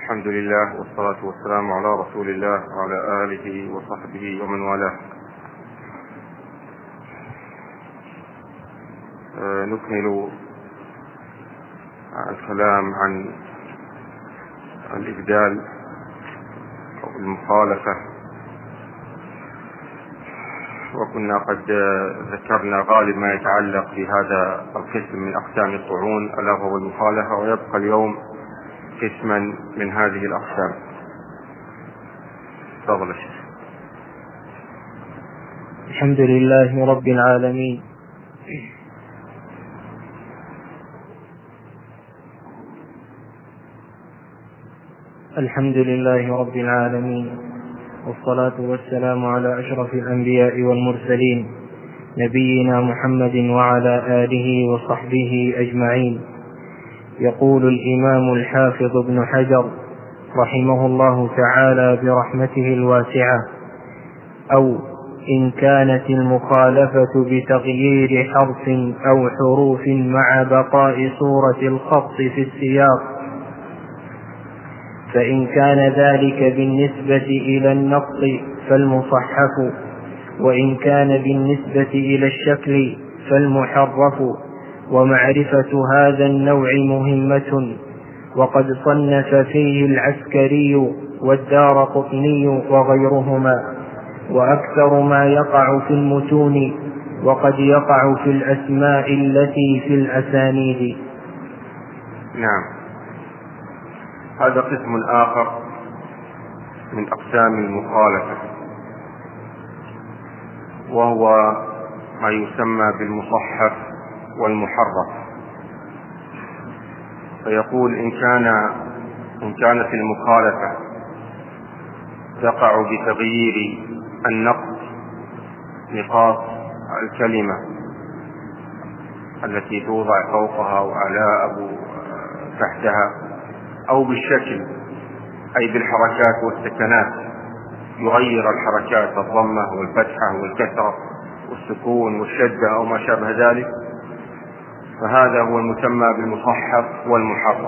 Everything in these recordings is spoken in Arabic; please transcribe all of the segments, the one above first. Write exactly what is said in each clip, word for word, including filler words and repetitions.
الحمد لله والصلاة والسلام على رسول الله وعلى آله وصحبه ومن والاه. نكمل الكلام عن الإبدال أو المخالفة، وكنا قد ذكرنا غالب ما يتعلق بهذا القسم من أقسام الطعون ألا وهو المخالفة، ويبقى اليوم قسما من هذه الأقسام. تفضل الشيخ. الحمد لله رب العالمين، الحمد لله رب العالمين، والصلاة والسلام على أشرف الأنبياء والمرسلين نبينا محمد وعلى آله وصحبه أجمعين. يقول الإمام الحافظ ابن حجر رحمه الله تعالى برحمته الواسعة: أو إن كانت المخالفة بتغيير حرف أو حروف مع بقاء صورة الخط في السياق، فإن كان ذلك بالنسبة إلى النقط فالمصحف، وإن كان بالنسبة إلى الشكل فالمحرف. ومعرفة هذا النوع مهمة، وقد صنف فيه العسكري والدارقطني وغيرهما، وأكثر ما يقع في المتون، وقد يقع في الأسماء التي في الأسانيد. نعم، هذا قسم آخر من أقسام المخالفة، وهو ما يسمى بالمصحف والمحرف. فيقول إن كان إن كانت المخالفة تقع بتغيير النقط، نقاط الكلمة التي توضع فوقها وأعلاء أو تحتها، أو بالشكل أي بالحركات والسكنات، يغير الحركات، الضمة والفتحة والكسرة والسكون والشدة أو ما شابه ذلك، فهذا هو المسمى بالمصحف والمحرف.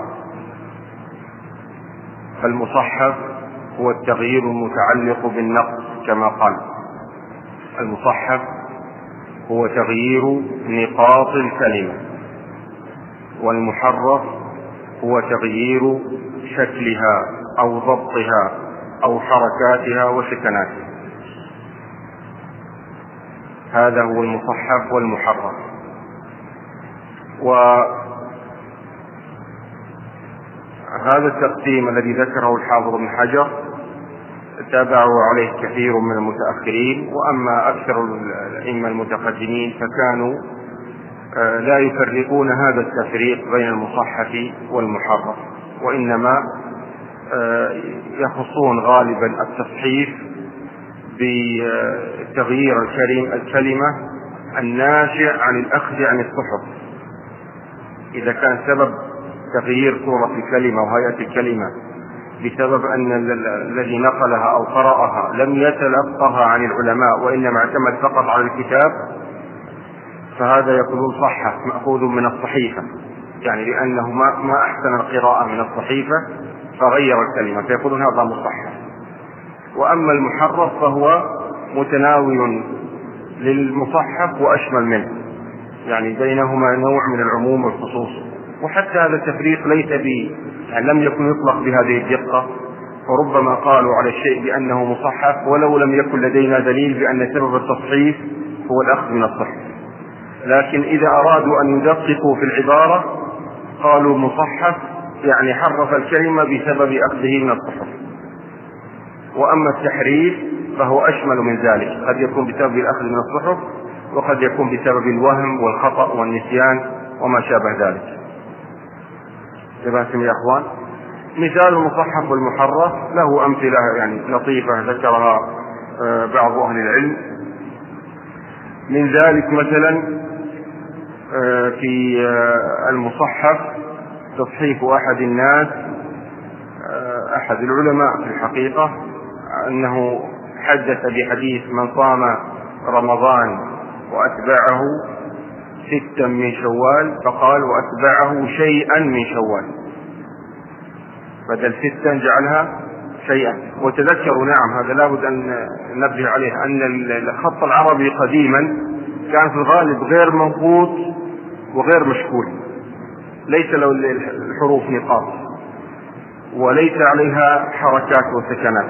فالمصحف هو التغيير المتعلق بالنقص كما قال، المصحف هو تغيير نقاط الكلمة، والمحرف هو تغيير شكلها أو ضبطها أو حركاتها وسكناتها. هذا هو المصحف والمحرف. وهذا التقسيم الذي ذكره الحافظ ابن حجر تابعوا عليه كثير من المتأخرين، وأما أكثر الأئمة المتقدمين فكانوا لا يفرقون هذا التفريق بين المصحف والمحرف، وإنما يخصون غالبا التصحيف بتغيير الكلمة الناشئ عن الأخذ عن الصحف. إذا كان سبب تغيير صورة الكلمة وهيئة الكلمة بسبب أن الذي نقلها أو قرأها لم يتلقها عن العلماء وإنما اعتمد فقط على الكتاب، فهذا يقولون صحف مأخوذ من الصحيفة، يعني لأنه ما أحسن القراءة من الصحيفة فغير الكلمة، فيقولون هذا مصحف. وأما المحرف فهو متناول للمصحف وأشمل منه، يعني بينهما نوع من العموم والخصوص. وحتى هذا التفريق ليس ب يعني لم يكن يطلق بهذه الدقة، وربما قالوا على الشيء بأنه مصحف ولو لم يكن لدينا دليل بأن سبب التصحيف هو الأخذ من الصحف. لكن إذا أرادوا أن يدققوا في العبارة قالوا مصحف يعني حرف الكلمة بسبب أخذه من الصحف. وأما التحريف فهو أشمل من ذلك، قد يكون بسبب الأخذ من الصحف، وقد يكون بسبب الوهم والخطأ والنسيان وما شابه ذلك. تباسم يا أخوان، مثال المصحف والمحرف له أمثلة يعني لطيفة ذكرها بعض أهل العلم. من ذلك مثلا في المصحف تصحيف أحد الناس، أحد العلماء في الحقيقة، أنه حدث بحديث من صام رمضان وأتبعه ستا من شوال، فقال وأتبعه شيئا من شوال. بدل ستا جعلها شيئا. وتذكروا نعم هذا لابد أن ننبه عليه أن الخط العربي قديما كان في الغالب غير منقوط وغير مشكول، ليس له الحروف نقاط وليس عليها حركات وسكنات،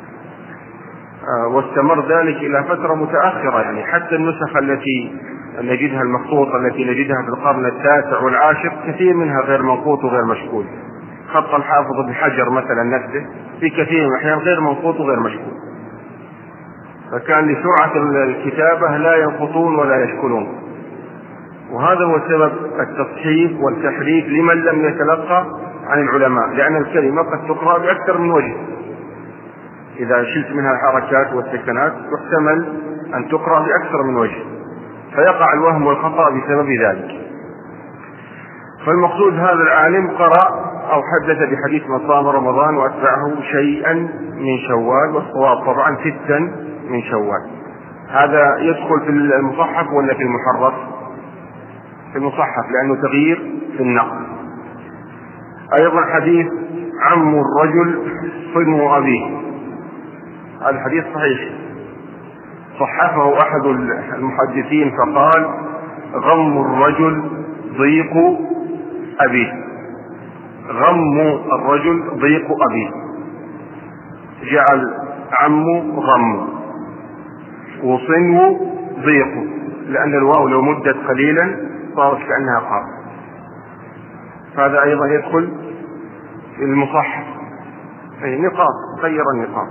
واستمر ذلك إلى فترة متأخرة. يعني حتى النسخ التي نجدها المخطوطة التي نجدها في القرن التاسع والعاشر كثير منها غير منقوط وغير مشكول. خط الحافظ ابن حجر مثلا نفسه في كثير من الأحيان غير منقوط وغير مشكول، فكان لسرعة الكتابة لا ينقطون ولا يشكلون. وهذا هو سبب التصحيف والتحريف لمن لم يتلقى عن العلماء، لأن الكلمة قد تقرأ بأكثر من وجه. إذا شلت منها الحركات والسكنات يحتمل أن تقرأ بأكثر من وجه، فيقع الوهم والخطأ بسبب ذلك. فالمقصود هذا العالم قرأ أو حدث بحديث من صام رمضان وأتبعه شيئا من شوال، والصواب طبعا ستا من شوال. هذا يدخل في المصحف ولا في المحرف؟ في المصحف، لأنه تغيير في النقل. أيضا حديث عم الرجل صنو أبيه، هذا الحديث صحيح، صحفه أحد المحدثين فقال غم الرجل ضيق أبيه، غم الرجل ضيق أبيه، جعل عمه غم وصنو ضيق، لأن الواو لو مدت قليلا صارت كأنها قاف. فهذا أيضا يدخل في المصحف، أي نقاط غير النقاط.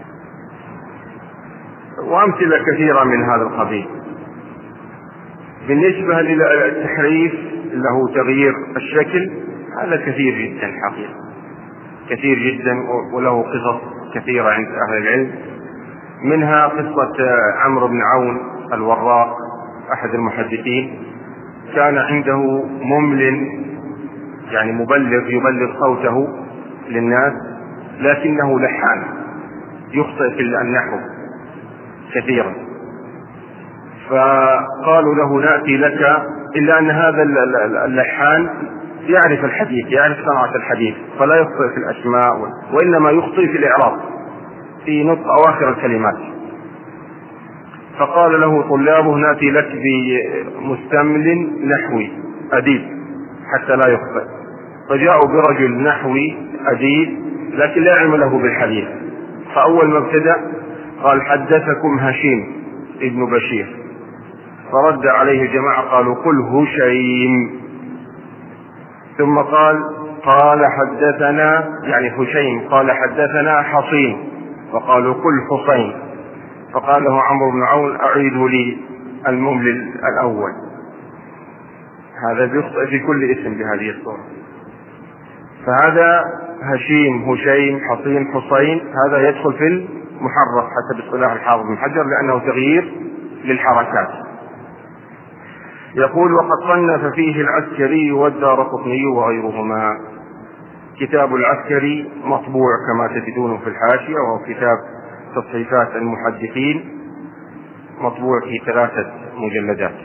وأمثلة كثيرة من هذا القبيل. بالنسبة للتحريف له تغيير الشكل، هذا كثير جدا حقيقة، كثير جدا، وله قصص كثيرة عند أهل العلم. منها قصة عمرو بن عون الوراق أحد المحدثين، كان عنده ممل يعني مبلغ يبلغ صوته للناس، لكنه لحان يخطئ في النحو كثيرا، فقالوا له نأتي لك، إلا أن هذا اللحان يعرف الحديث، يعرف صنعة الحديث، فلا يخطئ في الأسماء، وإنما يخطئ في الإعراب في نطق أواخر الكلمات. فقال له طلابه نأتي لك بمستمل نحوي أديب حتى لا يخطئ، فجاءوا برجل نحوي أديب لكن لا علم له بالحديث. فأول ما ابتدأ قال حدثكم هشيم ابن بشير، فرد عليه جماعة قالوا قل هشيم، ثم قال قال حدثنا يعني هشيم، قال حدثنا حصين، فقالوا قل حصين، فقال له عمرو بن عون أعيدوا لي المملل الأول. هذا بيخطئ في كل اسم بهذه الصورة. فهذا هشيم هشيم حصين حصين، هذا يدخل في المحرف حسب اصطلاح الحافظ بن حجر، لأنه تغيير للحركات. يقول وقد صنف فيه العسكري والدارقطني وغيرهما. كتاب العسكري مطبوع كما تجدونه في الحاشية، وهو كتاب تصحيفات المحدثين، مطبوع في ثلاثة مجلدات.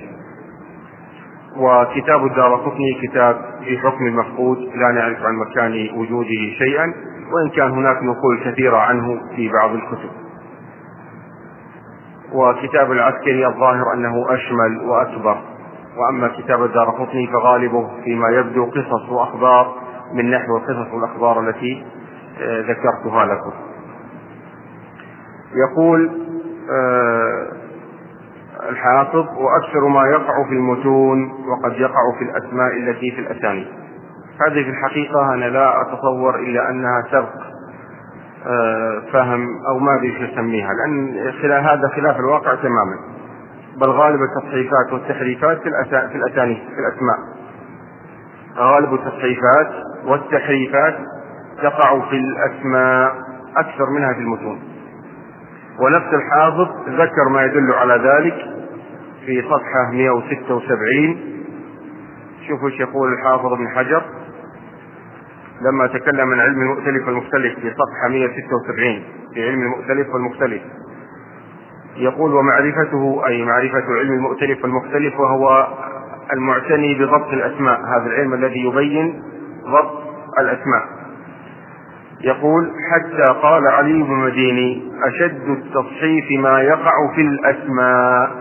وكتاب الدارقطني كتاب في حكم المفقود، لا نعرف عن مكان وجوده شيئا، وإن كان هناك نقول كثيرة عنه في بعض الكتب. وكتاب العسكري الظاهر أنه أشمل وأكبر، وأما كتاب الدارقطني فغالبه فيما يبدو قصص وأخبار من نحو القصص والأخبار التي ذكرتها لكم. يقول الحافظ وأكثر ما يقع في المتون وقد يقع في الأسماء التي في الأسانيد. هذه في الحقيقة أنا لا أتصور إلا أنها سبق فهم أو ما أدري شو أسميها، لأن خلاف هذا خلاف الواقع تماما، بل غالب التصحيفات والتحريفات في في الأسانيد في الأسماء، غالب التصحيفات والتحريفات تقع في الأسماء أكثر منها في المتون. ونفس الحافظ ذكر ما يدل على ذلك في صفحة مئة وستة وسبعين. شوفوا ايش يقول الحافظ ابن حجر لما تكلم عن علم المؤتلف والمختلف في صفحة مئة وستة وسبعين في علم المؤتلف والمختلف. يقول ومعرفته أي معرفة علم المؤتلف والمختلف، وهو المعتني بضبط الأسماء، هذا العلم الذي يبين ضبط الأسماء. يقول: حتى قال علي بن المديني: أشد التصحيف ما يقع في الأسماء.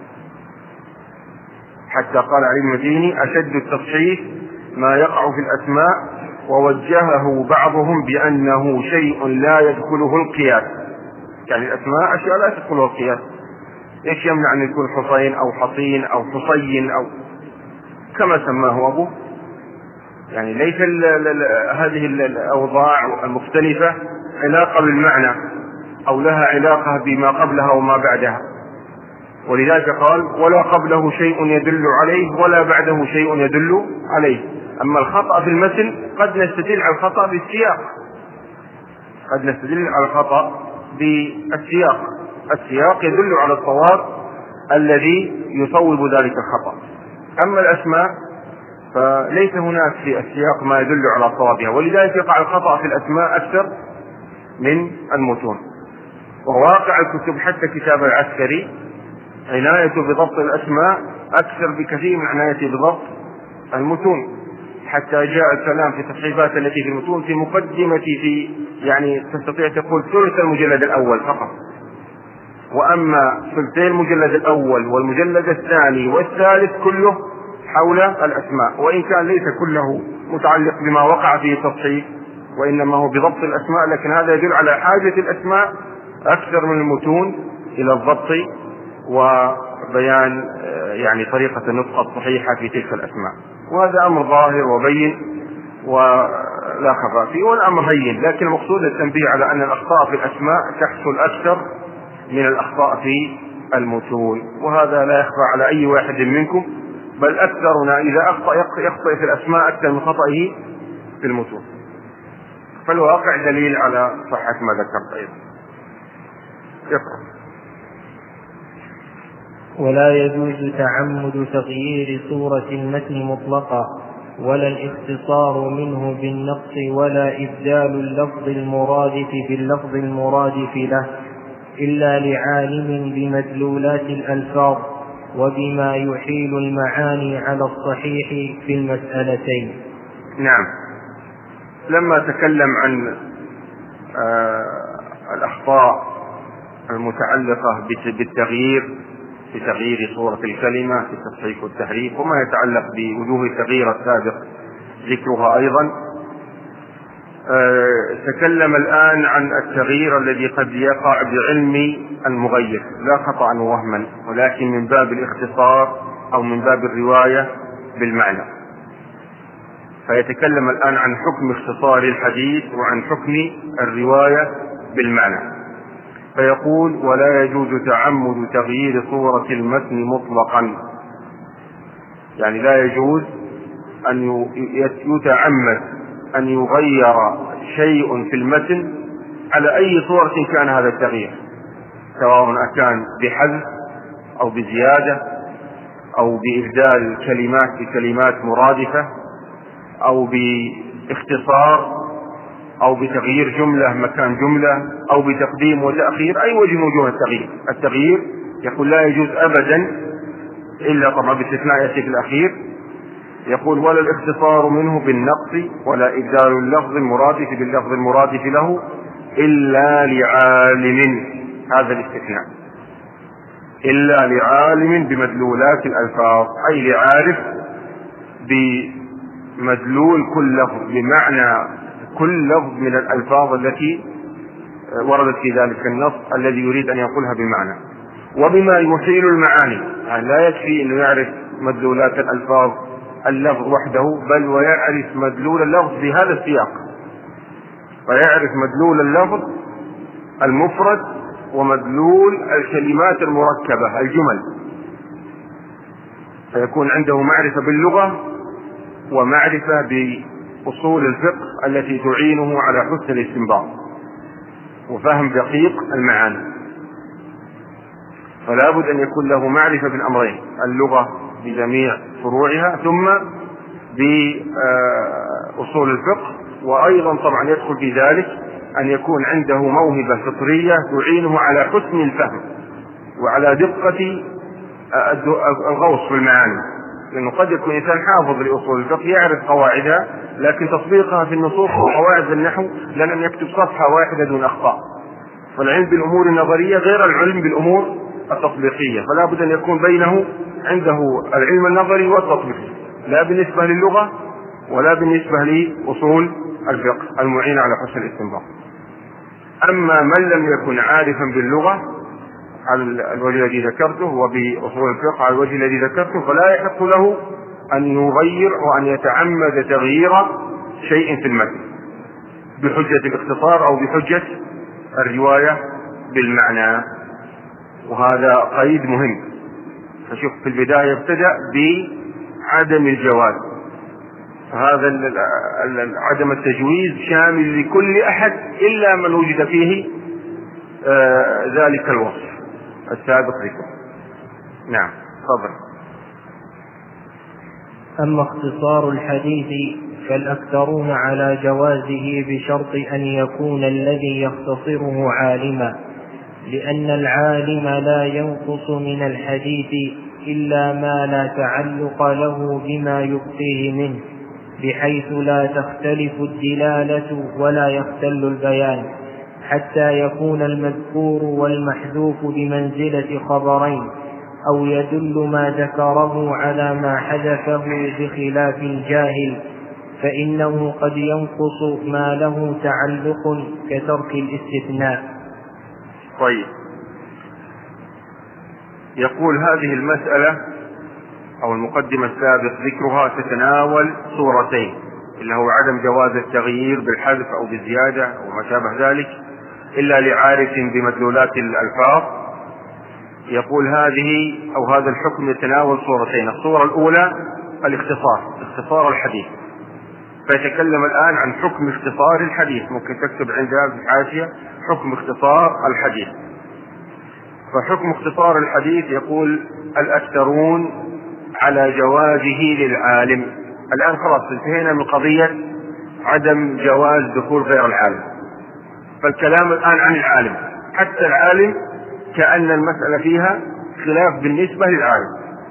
حتى قال علي بن المديني: أشد التصحيف ما يقع في الأسماء، ووجهه بعضهم بأنه شيء لا يدخله القياس. يعني الأسماء أشياء لا تدخلها القياس. إيش يمنع أن يكون حسين أو حصين أو حصين أو كما سماه أبوه؟ يعني ليس ال ال ال هذه الأوضاع المختلفة علاقة بالمعنى أو لها علاقة بما قبلها وما بعدها. ولذلك قال: ولا قبله شيء يدل عليه ولا بعده شيء يدل عليه. أما الخطأ في المتن قد نستدل على الخطأ بالسياق، قد نستدل على الخطأ بالسياق. السياق يدل على الصواب الذي يصوب ذلك الخطأ. أما الأسماء فليس هناك في السياق ما يدل على صوابها، ولذلك يقع الخطأ في الأسماء أكثر من المتون. وواقع الكتب حتى كتاب العسكري عنايته بضبط الأسماء أكثر بكثير من عنايته بضبط المتون، حتى جاء الكلام في التصحيفات التي في المتون في مقدمة في يعني تستطيع تقول ثلث المجلد الأول فقط، وأما ثلثي المجلد الأول والمجلد الثاني والثالث كله حول الأسماء، وإن كان ليس كله متعلق بما وقع فيه التصحيف وإنما هو بضبط الأسماء، لكن هذا يدل على حاجة الأسماء أكثر من المتون إلى الضبط وبيان يعني طريقة النطق الصحيحة في تلك الأسماء. وهذا أمر ظاهر وبين ولا خفاء فيه، والأمر هين، لكن المقصود التنبيه على أن الأخطاء في الأسماء تحصل أكثر من الأخطاء في المتون، وهذا لا يخفى على أي واحد منكم، بل أكثرنا إذا أخطأ يخطئ في الأسماء أكثر من خطئه في المتون. فالواقع دليل على صحة ما ذكرت أيضا. يقرأ: ولا يجوز تعمد تغيير صورة المتن مطلقا، ولا الاختصار منه بالنقص، ولا إبدال اللفظ المرادف باللفظ المرادف له، إلا لعالم بمدلولات الألفاظ وبما يحيل المعاني على الصحيح في المسألتين. نعم. لما تكلم عن آه الأخطاء المتعلقة بالتغيير في تغيير صورة الكلمة في التصحيح والتحريف وما يتعلق بوجوه التغيير السابق ذكرها أيضا، أه تكلم الآن عن التغيير الذي قد يقع بعلم المغير لا خطأ وهما، ولكن من باب الاختصار أو من باب الرواية بالمعنى. فيتكلم الآن عن حكم اختصار الحديث وعن حكم الرواية بالمعنى. فيقول: ولا يجوز تعمد تغيير صورة المتن مطلقا، يعني لا يجوز أن يتعمد أن يغير شيء في المتن على أي صورة كان هذا التغيير، سواء كان بحذف أو بزيادة أو بإبدال كلمات بكلمات مرادفة أو باختصار أو بتغيير جملة مكان جملة أو بتقديم وتأخير، أي وجه من وجوه التغيير. التغيير يقول لا يجوز أبدا إلا طبعا باستثناء الشيء الأخير. يقول: ولا الاختصار منه بالنقص، ولا إبدال اللفظ المرادف باللفظ المرادف له، إلا لعالم، هذا الاستثناء، إلا لعالم بمدلولات الألفاظ، أي لعارف بمدلول كل لفظ، بمعنى كل لفظ من الألفاظ التي وردت في ذلك النص الذي يريد أن يقولها بمعنى، وبما يحيل المعاني. يعني لا يكفي أنه يعرف مدلولات الألفاظ اللفظ وحده، بل ويعرف مدلول اللفظ في هذا السياق، ويعرف مدلول اللفظ المفرد ومدلول الكلمات المركبة الجمل، فيكون عنده معرفة باللغة ومعرفة بأصول الفقه التي تعينه على حسن الاستنباط وفهم دقيق المعاني. فلا بد أن يكون له معرفة بالأمرين: اللغة بجميع فروعها، ثم بأصول الفقه، وأيضا طبعا يدخل في ذلك أن يكون عنده موهبة فطرية تعينه على حسن الفهم وعلى دقة الغوص في المعاني. لأنه قد يكون إنسان حافظ لأصول الفقه يعرف قواعدها، لكن تطبيقها في النصوص وقواعد النحو لم يكتب صفحة واحدة دون أخطاء. فالعلم بالأمور النظرية غير العلم بالأمور التطبيقية، فلا بد أن يكون بينه عنده العلم النظري والتطبيقي، لا بالنسبة للغة ولا بالنسبة لأصول الفقه المعين على حسن الاستنباط. أما من لم يكن عارفا باللغة على الوجه الذي ذكرته وبأصول الفقه على الوجه الذي ذكرته، فلا يحق له أن يغير وأن يتعمد تغيير شيء في المتن بحجة الاختصار أو بحجة الرواية بالمعنى، وهذا قيد مهم. فشوف في البداية ابتدأ بعدم الجواز، فهذا عدم التجويز شامل لكل أحد إلا من وجد فيه آه ذلك الوصف السابق ذكره. نعم تفضل. أما اختصار الحديث فالأكثرون على جوازه بشرط أن يكون الذي يختصره عالما، لأن العالم لا ينقص من الحديث إلا ما لا تعلق له بما يبقيه منه، بحيث لا تختلف الدلالة ولا يختل البيان، حتى يكون المذكور والمحذوف بمنزلة خبرين، أو يدل ما ذكره على ما حذفه بخلاف الجاهل، فإنه قد ينقص ما له تعلق كترك الاستثناء. طيب، يقول هذه المسألة أو المقدمة السابق ذكرها تتناول صورتين، اللي هو عدم جواز التغيير بالحذف أو بالزيادة أو ما شابه ذلك إلا لعارف بمدلولات الألفاظ. يقول هذه أو هذا الحكم يتناول صورتين. الصورة الأولى الاختصار، اختصار الحديث، فيتكلم الآن عن حكم اختصار الحديث. ممكن تكتب عندها في الحاشية حكم اختصار الحديث. فحكم اختصار الحديث يقول الأكثرون على جوازه للعالم. الآن خلاص انتهينا من قضية عدم جواز دخول غير العالم، فالكلام الآن عن العالم. حتى العالم كأن المسألة فيها خلاف بالنسبة للعالم،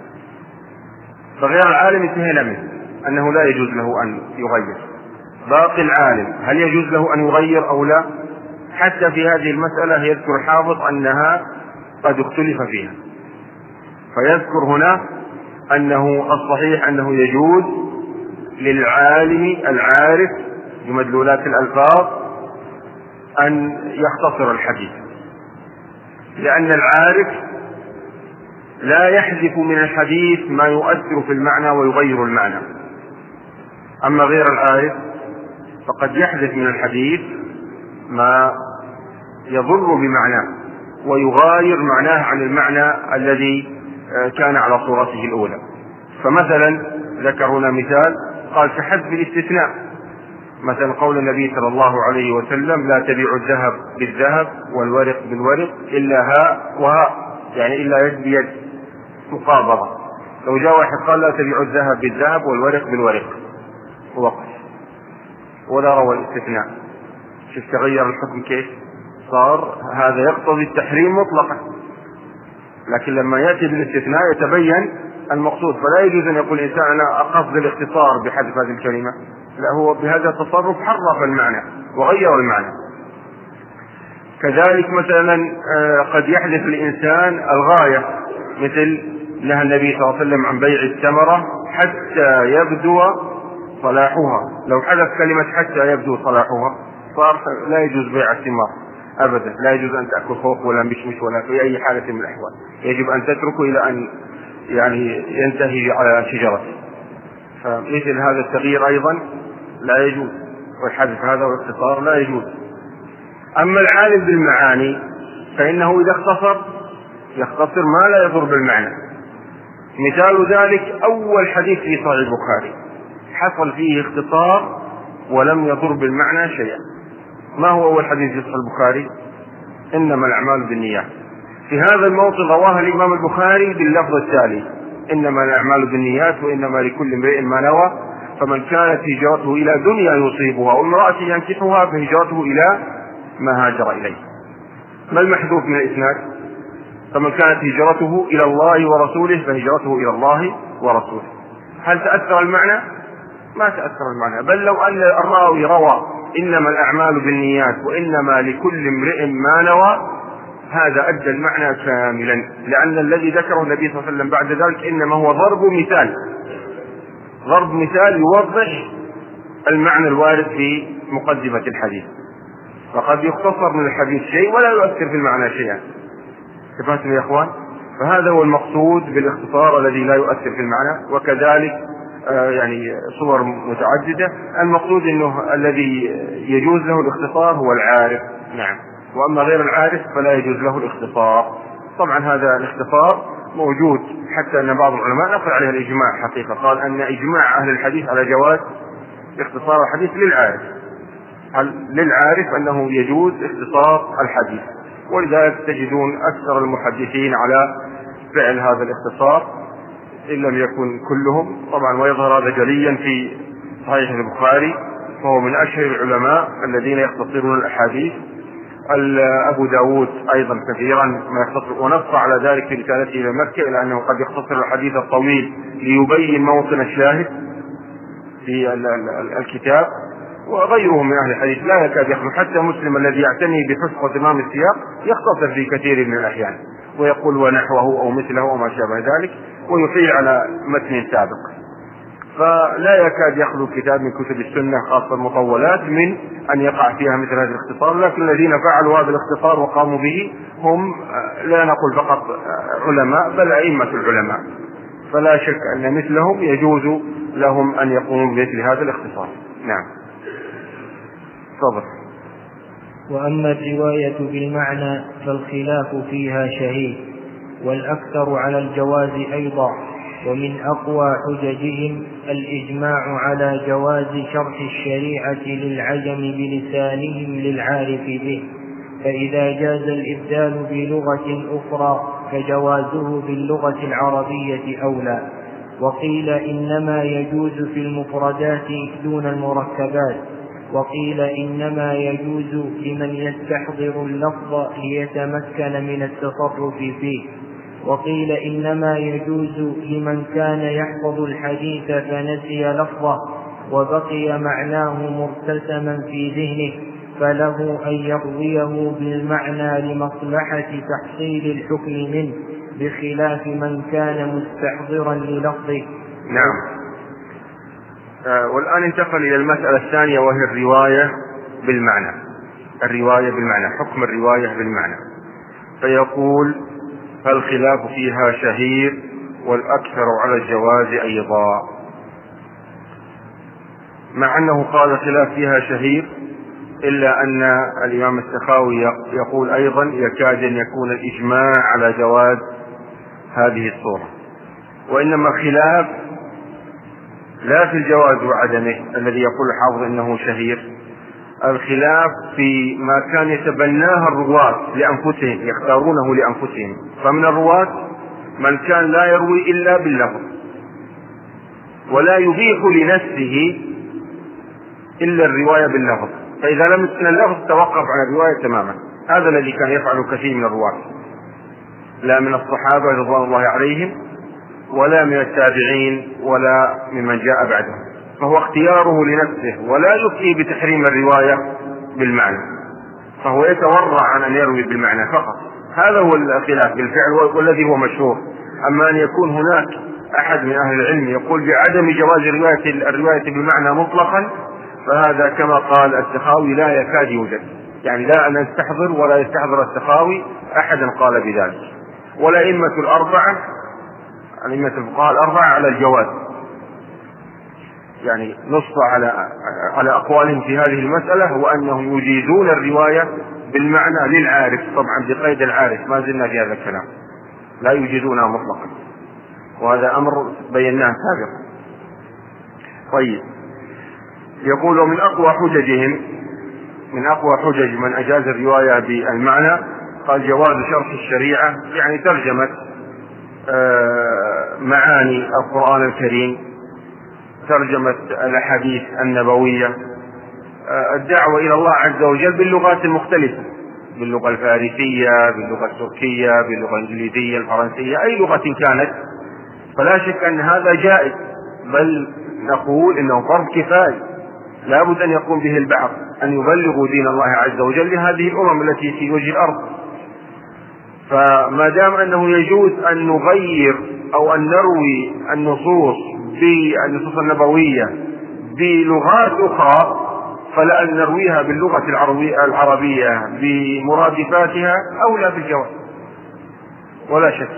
فغير العالم انتهينا منه أنه لا يجوز له أن يغير. باقي العالم هل يجوز له أن يغير أو لا؟ حتى في هذه المسألة يذكر الحافظ أنها قد اختلف فيها، فيذكر هنا أنه الصحيح أنه يجوز للعالم العارف بمدلولات الألفاظ أن يختصر الحديث، لأن العارف لا يحذف من الحديث ما يؤثر في المعنى ويغير المعنى. أما غير العارف فقد يحذف من الحديث ما يضر بمعناه ويغاير معناه عن المعنى الذي كان على صورته الأولى. فمثلا ذكر هنا مثال قال كحذف الاستثناء، مثلا قول النبي صلى الله عليه وسلم لا تبيع الذهب بالذهب والورق بالورق إلا ها وها، يعني إلا يد بيد مقابضة. لو جاء واحد قال لا تبيع الذهب بالذهب والورق بالورق ووقف ولا روى الاستثناء، شوف تغير الحكم كيف صار هذا يقتضي التحريم مطلقا، لكن لما يأتي بالاستثناء يتبين المقصود. فلا يجوز أن يقول الإنسان أنا أقصد الاختصار بحذف هذه الكلمة، لا، هو بهذا التصرف حرف المعنى وغير المعنى. كذلك مثلا قد يحدث الإنسان الغاية، مثل نهى النبي صلى الله عليه وسلم عن بيع الثمرة حتى يبدو صلاحها، لو حذف كلمة حتى يبدو صلاحها صار لا يجوز بيع الثمار أبدا، لا يجوز أن تأكل خوخ ولا مشمش ولا في أي حالة من الأحوال، يجب أن تتركه إلى أن يعني ينتهي على شجرته. فمثل هذا التغيير أيضا لا يجوز، والحذف هذا والاختصار لا يجوز. أما العالم بالمعاني فإنه إذا اختصر يختصر ما لا يضر بالمعنى. مثال ذلك أول حديث في صحيح البخاري حصل فيه اختصار ولم يضر بالمعنى شيئا. ما هو أول حديث في صحيح البخاري؟ إنما الأعمال بالنيات. في هذا الموطن رواه الإمام البخاري باللفظ التالي: إنما الأعمال بالنيات وإنما لكل امرئ ما نوى، فمن كانت هجرته إلى دنيا يصيبها وامرأة ينكحها فهجرته إلى ما هاجر إليه. ما المحذوف من الإسناد؟ فمن كانت هجرته إلى الله ورسوله فهجرته إلى الله ورسوله. هل تأثر المعنى؟ ما تأثر المعنى. بل لو أن الراوي روى إنما الأعمال بالنيات وإنما لكل امرئ ما نوى، هذا أدى المعنى كاملا، لأن الذي ذكره النبي صلى الله عليه وسلم بعد ذلك إنما هو ضرب مثال، ضرب مثال يوضح المعنى الوارد في مقدمة الحديث. فقد يختصر من الحديث شيء ولا يؤثر في المعنى شيئا. تفهمتم يا إخوان؟ فهذا هو المقصود بالاختصار الذي لا يؤثر في المعنى. وكذلك آه يعني صور متعددة. المقصود أنه الذي يجوز له الاختصار هو العارف، نعم، وأما غير العارف فلا يجوز له الاختصار. طبعا هذا الاختصار موجود، حتى أن بعض العلماء نقل عليه الإجماع حقيقة، قال أن إجماع أهل الحديث على جواز اختصار الحديث للعارف، للعارف أنه يجوز اختصار الحديث. ولذلك تجدون أكثر المحدثين على فعل هذا الاختصار إن لم يكن كلهم طبعا، ويظهر هذا جليا في صحيح البخاري، فهو من أشهر العلماء الذين يختصرون الأحاديث. أبو داود أيضا كثيرا ما يختصر، ونص على ذلك في رسالته إلى مكة، إلى أنه قد يختصر الحديث الطويل ليبين موطن الشاهد في الكتاب. وغيره من أهل الحديث لا يكاد يخلو، حتى مسلم الذي يعتني بحفظ وتمام السياق يختصر في كثير من الأحيان ويقول ونحوه أو مثله وما شابه ذلك، ويطيل على متن سابق. فلا يكاد يخلو كتاب من كتب السنة خاصة المطولات من أن يقع فيها مثل هذا الاختصار. لكن الذين فعلوا هذا الاختصار وقاموا به هم لا نقول فقط علماء بل أئمة العلماء، فلا شك أن مثلهم يجوز لهم أن يقوموا بمثل هذا الاختصار. نعم. تفضل. وأما الرواية بالمعنى فالخلاف فيها شهيد، والأكثر على الجواز أيضا. ومن أقوى حججهم الإجماع على جواز شرح الشريعة للعجم بلسانهم للعارف به، فإذا جاز الإبدال بلغة أخرى فجوازه باللغة العربية أولى. وقيل إنما يجوز في المفردات دون المركبات، وقيل إنما يجوز لمن يستحضر اللفظ ليتمكن من التصرف فيه، وقيل إنما يجوز لمن كان يحفظ الحديث فنسي لفظه وبقي معناه مرتسما في ذهنه فله أن يقضيه بالمعنى لمصلحة تحصيل الحكم منه، بخلاف من كان مستحضرا للفظه. نعم. آه والآن انتقل إلى المسألة الثانية، وهي الرواية بالمعنى. الرواية بالمعنى، حكم الرواية بالمعنى. فيقول فالخلاف فيها شهير والأكثر على الجواز أيضا. مع أنه قال الخلاف فيها شهير، إلا أن الإمام السخاوي يقول أيضا يكاد أن يكون الإجماع على جواز هذه الصورة، وإنما خلاف لا في الجواز وعدمه الذي يقول الحافظ إنه شهير، الخلاف في ما كان يتبناه الرواة لأنفسهم، يختارونه لأنفسهم. فمن الرواة من كان لا يروي إلا باللفظ ولا يبيح لنفسه إلا الرواية باللفظ، فإذا لم يكن اللفظ توقف عن الرواية تماما. هذا الذي كان يفعل كثير من الرواة، لا من الصحابة رضوان الله عليهم ولا من التابعين ولا ممن جاء بعدهم، فهو اختياره لنفسه ولا يفتي بتحريم الرواية بالمعنى، فهو يتورع عن أن يروي بالمعنى فقط. هذا هو الخلاف بالفعل والذي هو مشهور. أما أن يكون هناك أحد من أهل العلم يقول بعدم جواز الرواية, الرواية بالمعنى مطلقا، فهذا كما قال السخاوي لا يكاد يوجد، يعني لا أن يستحضر ولا يستحضر السخاوي أحدا قال بذلك. والأئمة الأربعة، أئمة الفقهاء الأربعة على الجواز، يعني نص على على أقوالهم في هذه المسألة، هو أنهم يجيزون الرواية بالمعنى للعارف، طبعا بقيد العارف، ما زلنا في هذا الكلام، لا يجيزونها مطلقا، وهذا أمر بيناه سابقا. طيب، يقول ومن أقوى حججهم، من أقوى حجج من أجاز الرواية بالمعنى قال جواز شرح الشريعة، يعني ترجمة معاني القرآن الكريم، ترجمة الأحاديث النبوية، الدعوة إلى الله عز وجل باللغات المختلفة، باللغة الفارسية، باللغة التركية، باللغة الإنجليزية، الفرنسية، أي لغة كانت، فلا شك أن هذا جائز بل نقول إنه فرض كفاية لا بد أن يقوم به البعض، أن يبلغوا دين الله عز وجل لهذه الأمم التي في وجه الأرض. فما دام أنه يجوز أن نغير أو أن نروي النصوص بالنصوص النبوية بلغات أخرى، فلا أن نرويها باللغة العربية بمرادفاتها أولى بالجواز ولا شك.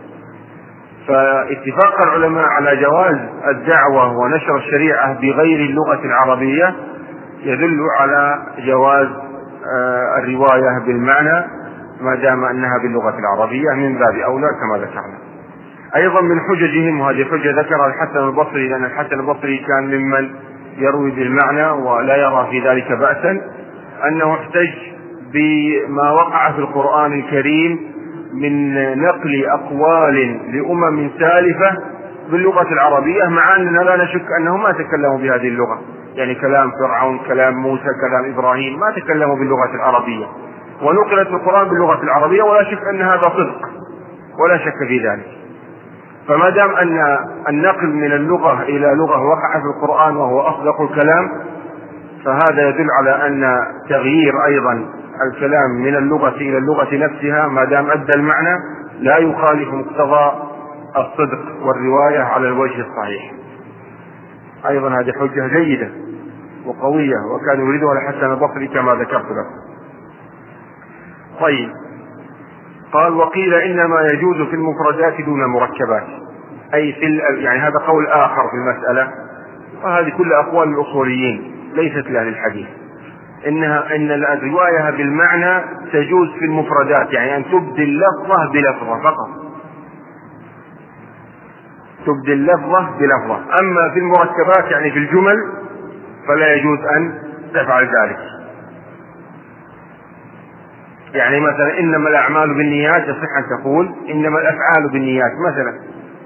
فاتفاق العلماء على جواز الدعوة ونشر الشريعة بغير اللغة العربية يدل على جواز الرواية بالمعنى ما دام أنها باللغة العربية من باب أولى كما ذكرنا. أيضا من حججهم، وهذه حجة ذكرها الحسن البصري، لأن الحسن البصري كان ممن يروي بالمعنى ولا يرى في ذلك بأسا، أنه احتج بما وقع في القرآن الكريم من نقل أقوال لأمم سالفة باللغة العربية، مع أننا لا نشك أنهم ما تكلموا بهذه اللغة، يعني كلام فرعون، كلام موسى، كلام إبراهيم ما تكلموا باللغة العربية، ونقلت القرآن باللغة العربية ولا شك أن هذا صدق ولا شك في ذلك. فما دام أن النقل من اللغة إلى لغة وقع في القرآن وهو أصدق الكلام، فهذا يدل على أن تغيير أيضا الكلام من اللغة إلى اللغة نفسها ما دام أدى المعنى لا يخالف مقتضى الصدق والرواية على الوجه الصحيح. أيضا هذه حجة جيدة وقوية، وكان يريدها الحسن البصري كما ذكرت لكم. طيب، قال وقيل إنما يجوز في المفردات دون المركبات، أي في يعني هذا قول آخر في المسألة، وهذه كل أقوال الأصوليين ليست لأهل الحديث، إنها إن الرواية بالمعنى تجوز في المفردات، يعني أن تبدل لفظة بلفظة فقط، تبدل لفظة بلفظة. أما في المركبات يعني في الجمل فلا يجوز أن تفعل ذلك. يعني مثلا إنما الأعمال بالنيات يصح أن تقول إنما الأفعال بالنيات مثلا،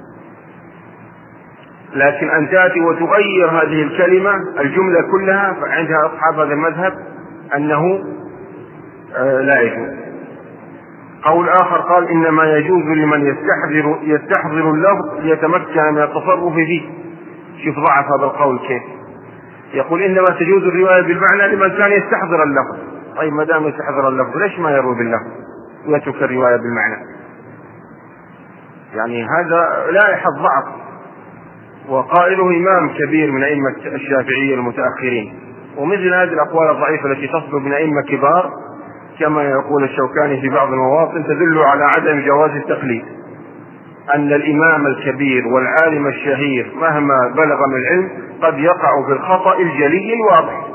لكن أن تأتي وتغير هذه الكلمة الجملة كلها، فعندها أصحاب هذا المذهب أنه لا يجوز. قول آخر قال إنما يجوز لمن يستحضر, يستحضر اللفظ ليتمكن من التصرف فيه. شوف ضعف هذا القول كيف، يقول إنما تجوز الرواية بالمعنى لمن كان يستحضر اللفظ. طيب ما دام يستحضر اللفظ ليش ما يروي باللفظ ويترك الرواية بالمعنى؟ يعني هذا لا يحظ ضعف، وقائله إمام كبير من أئمة الشافعية المتأخرين. ومثل هذه الأقوال الضعيفة التي تصدر من أئمة كبار كما يقول الشوكاني في بعض المواطن تدل على عدم جواز التقليد، أن الإمام الكبير والعالم الشهير مهما بلغ من العلم قد يقع في الخطأ الجلي الواضح،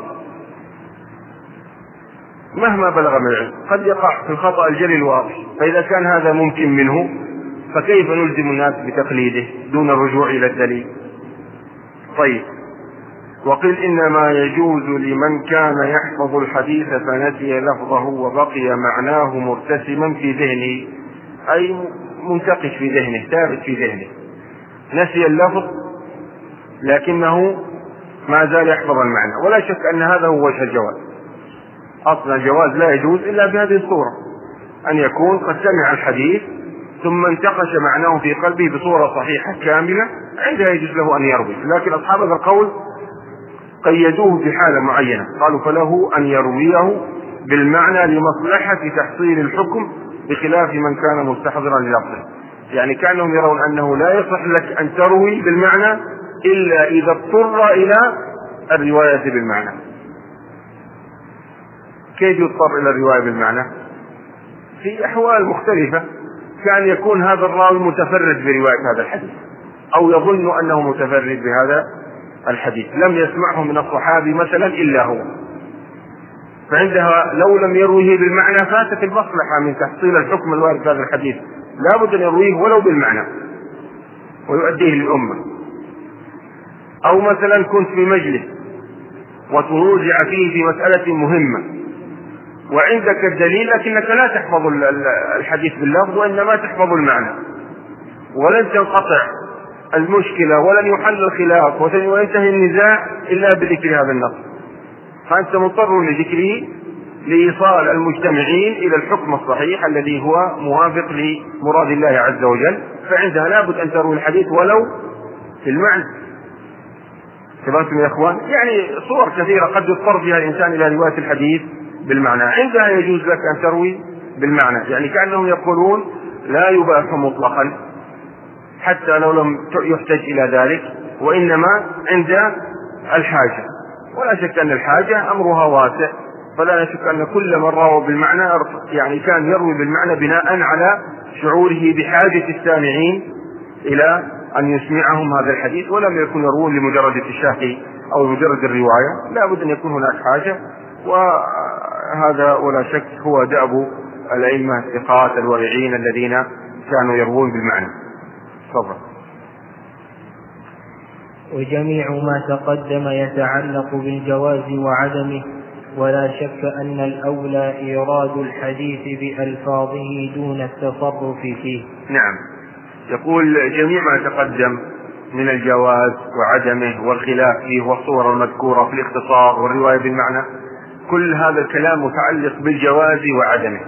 مهما بلغ من العلم قد يقع في الخطأ الجلي الواضح. فإذا كان هذا ممكن منه فكيف نلزم الناس بتقليده دون الرجوع إلى الدليل؟ طيب، وقيل إنما يجوز لمن كان يحفظ الحديث فنسي لفظه وبقي معناه مرتسما في ذهنه، أي منتقش في ذهنه، ثابت في ذهنه، نسي اللفظ لكنه ما زال يحفظ المعنى. ولا شك أن هذا هو وجه الجواز. أصلا الجواز لا يجوز إلا بهذه الصورة، أن يكون قد سمع الحديث ثم انتقش معناه في قلبه بصورة صحيحة كاملة، عندها يجوز له أن يروي. لكن أصحاب هذا القول قيدوه بحالة معينة، قالوا فله أن يرويه بالمعنى لمصلحة تحصيل الحكم بخلاف من كان مستحضرا للفظه. يعني كانهم يرون أنه لا يصح لك أن تروي بالمعنى إلا إذا اضطر إلى الرواية بالمعنى. كيف يضطر إلى الرواية بالمعنى؟ في أحوال مختلفة، كان يكون هذا الراوي متفرد برواية هذا الحديث أو يظن أنه متفرد بهذا الحديث، لم يسمعه من الصحابي مثلا إلا هو، فعندها لو لم يرويه بالمعنى فاتت المصلحة من تحصيل الحكم الوارد في هذا الحديث، لا بد أن يرويه ولو بالمعنى ويؤديه للأمة. أو مثلا كنت في مجلس وتراجع فيه في مسألة مهمة وعندك الدليل لكنك لا تحفظ الحديث باللفظ وإنما تحفظ المعنى، ولن تنقطع المشكلة ولن يحل الخلاف وينتهي النزاع إلا بذكر هذا النص، فأنت مضطر لذكره لإيصال المجتمعين إلى الحكم الصحيح الذي هو موافق لمراد الله عز وجل. فعندها لابد أن تروي الحديث ولو في المعنى. انتبهتم يا إخوان؟ يعني صور كثيرة قد يضطر فيها الإنسان إلى رواية الحديث بالمعنى، عندها يجوز لك أن تروي بالمعنى، يعني كأنهم يقولون لا يباح مطلقا حتى لو لم يحتج إلى ذلك، وإنما عند الحاجة. ولا شك أن الحاجة أمرها واسع، فلا شك أن كل من روى بالمعنى يعني كان يروي بالمعنى بناء على شعوره بحاجة السامعين إلى أن يسمعهم هذا الحديث، ولم يكن يروون لمجرد التشاهي أو مجرد الرواية، لا بد أن يكون هناك حاجة. وهذا ولا شك هو دأب الأئمة الثقات الورعين الذين كانوا يروون بالمعنى. تفضل. وجميع ما تقدم يتعلق بالجواز وعدمه، ولا شك أن الأولى إيراد الحديث بألفاظه دون التصرف فيه. نعم، يقول جميع ما تقدم من الجواز وعدمه والخلاف فيه والصور المذكورة في الاختصار والرواية بالمعنى، كل هذا الكلام متعلق بالجواز وعدمه.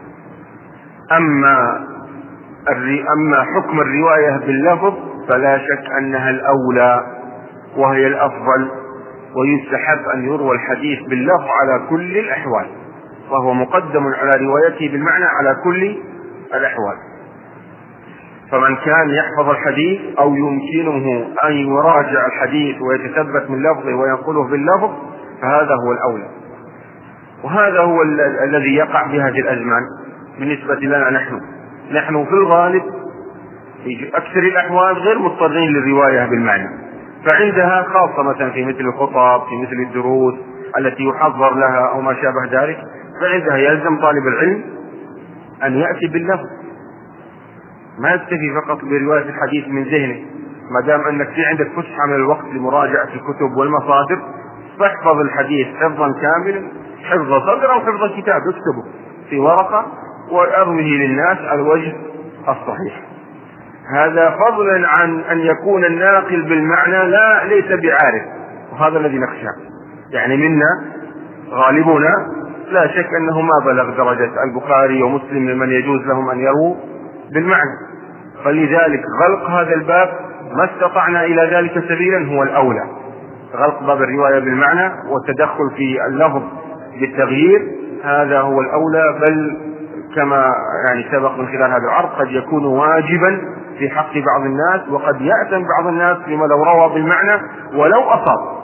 أما أما حكم الرواية باللفظ فلا شك أنها الأولى وهي الأفضل، ويستحب أن يروى الحديث باللفظ على كل الأحوال، فهو مقدم على روايته بالمعنى على كل الأحوال. فمن كان يحفظ الحديث أو يمكنه أن يراجع الحديث ويتثبت من لفظه وينقله باللفظ فهذا هو الأولى، وهذا هو ال الذي يقع في هذه الأزمان بالنسبة لنا. نحن نحن في الغالب في أكثر الأحوال غير مضطرين للرواية بالمعنى، فعندها خاصة مثلا في مثل الخطب، في مثل الدروس التي يحضر لها أو ما شابه ذلك، فعندها يلزم طالب العلم أن يأتي باللفظ، ما يكتفي فقط برواية الحديث من ذهنه. ما دام أنك في عندك فسحة من الوقت لمراجعة الكتب والمصادر، فاحفظ الحديث حفظا كاملا، حفظ صدر أو حفظ كتاب، اكتبه في ورقة وأروه للناس على الوجه الصحيح. هذا فضلا عن أن يكون الناقل بالمعنى لا ليس بعارف، وهذا الذي نخشى. يعني منا غالبنا لا شك أنه ما بلغ درجة البخاري ومسلم لمن يجوز لهم أن يروا بالمعنى، فلذلك غلق هذا الباب ما استطعنا إلى ذلك سبيلا هو الأولى. غلق باب الرواية بالمعنى والتدخل في اللفظ بالتغيير هذا هو الأولى، بل كما يعني سبق من خلال هذا العرض قد يكون واجبا في حق بعض الناس، وقد يأثم بعض الناس لما لو روى بالمعنى ولو أصاب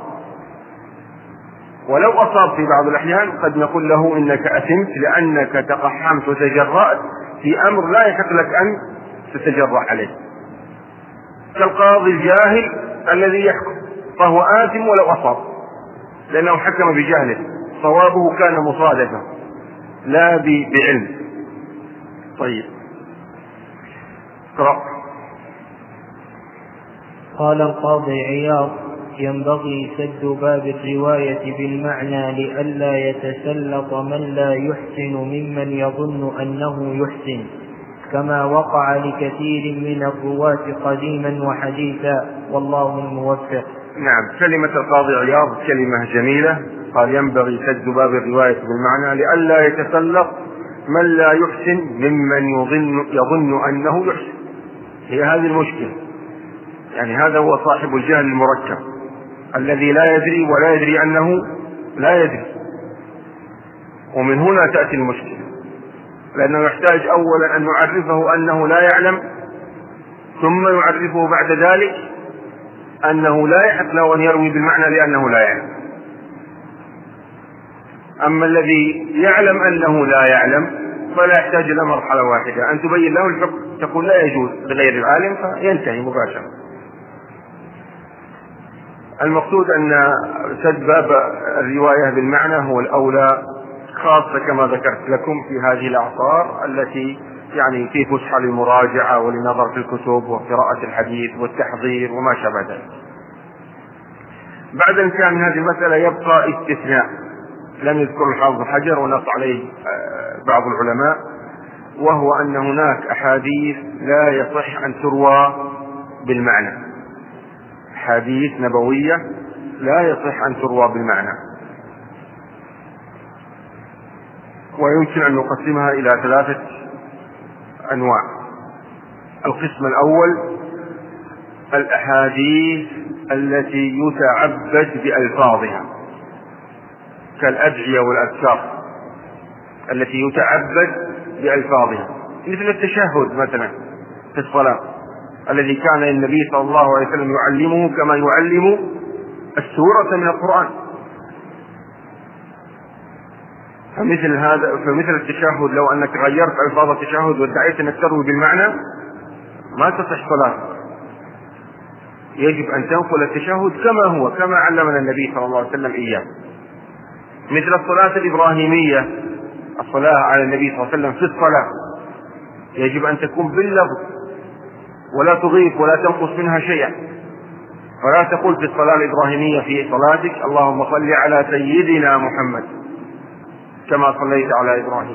ولو أصاب في بعض الأحيان قد نقول له إنك أثمت لأنك تقحمت وتجرأت في أمر لا يحق لك أن تتجرأ عليه، كالقاضي الجاهل الذي يحكم فهو آثم ولو أصاب لأنه حكم بجهله، صوابه كان مصادفة لا بعلم. طيب اقرأ. قال القاضي عياض: ينبغي سد باب الرواية بالمعنى لئلا يتسلط من لا يحسن ممن يظن أنه يحسن، كما وقع لكثير من الرواة قديما وحديثا، والله الموفق. نعم، كلمة القاضي عياض كلمة جميلة، قال ينبغي سد باب الرواية بالمعنى لئلا يتسلط من لا يحسن ممن يظن, يظن أنه يحسن. هي هذه المشكلة، يعني هذا هو صاحب الجهل المركب الذي لا يدري ولا يدري أنه لا يدري، ومن هنا تأتي المشكلة، لأنه يحتاج أولا أن نعرفه أنه لا يعلم، ثم يعرفه بعد ذلك أنه لا يحق له أن يروي بالمعنى لأنه لا يعلم. أما الذي يعلم أنه لا يعلم فلا يحتاج إلى مرحلة واحدة أن تبين له الحكم، تقول لا يجوز لغير العالم فينتهي مباشرة. المقصود أن سد باب الرواية بالمعنى هو الأولى، خاصة كما ذكرت لكم في هذه الأعصار التي يعني في فسحة للمراجعة ولنظر في الكتب وقراءة الحديث والتحضير وما شابه ذلك. بعد انتهاء من هذه المسألة يبقى استثناء لم يذكر الحافظ ابن حجر ونص عليه بعض العلماء، وهو أن هناك أحاديث لا يصح أن تروى بالمعنى، أحاديث نبوية لا يصح أن تروى بالمعنى، ويمكن أن نقسمها إلى ثلاثة أنواع. القسم الأول الأحاديث التي يتعبد بألفاظها كالأدعية والأذكار التي يتعبد بألفاظها، مثل التشهد مثلا في الصلاة الذي كان النبي صلى الله عليه وسلم يعلمه كما يعلم السورة من القرآن. فمثل هذا فمثل التشهد لو أنك غيرت ألفاظ التشهد وادعيت أنك تروي بالمعنى ما تصح صلاة. يجب أن تنقل التشهد كما هو، كما علمنا النبي صلى الله عليه وسلم إياه. مثل الصلاة الإبراهيمية، الصلاة على النبي صلى الله عليه وسلم في الصلاة يجب أن تكون باللفظ ولا تضيف ولا تنقص منها شيئا. فلا تقول في الصلاة الإبراهيمية في صلاتك اللهم صل على سيدنا محمد كما صليت على إبراهيم،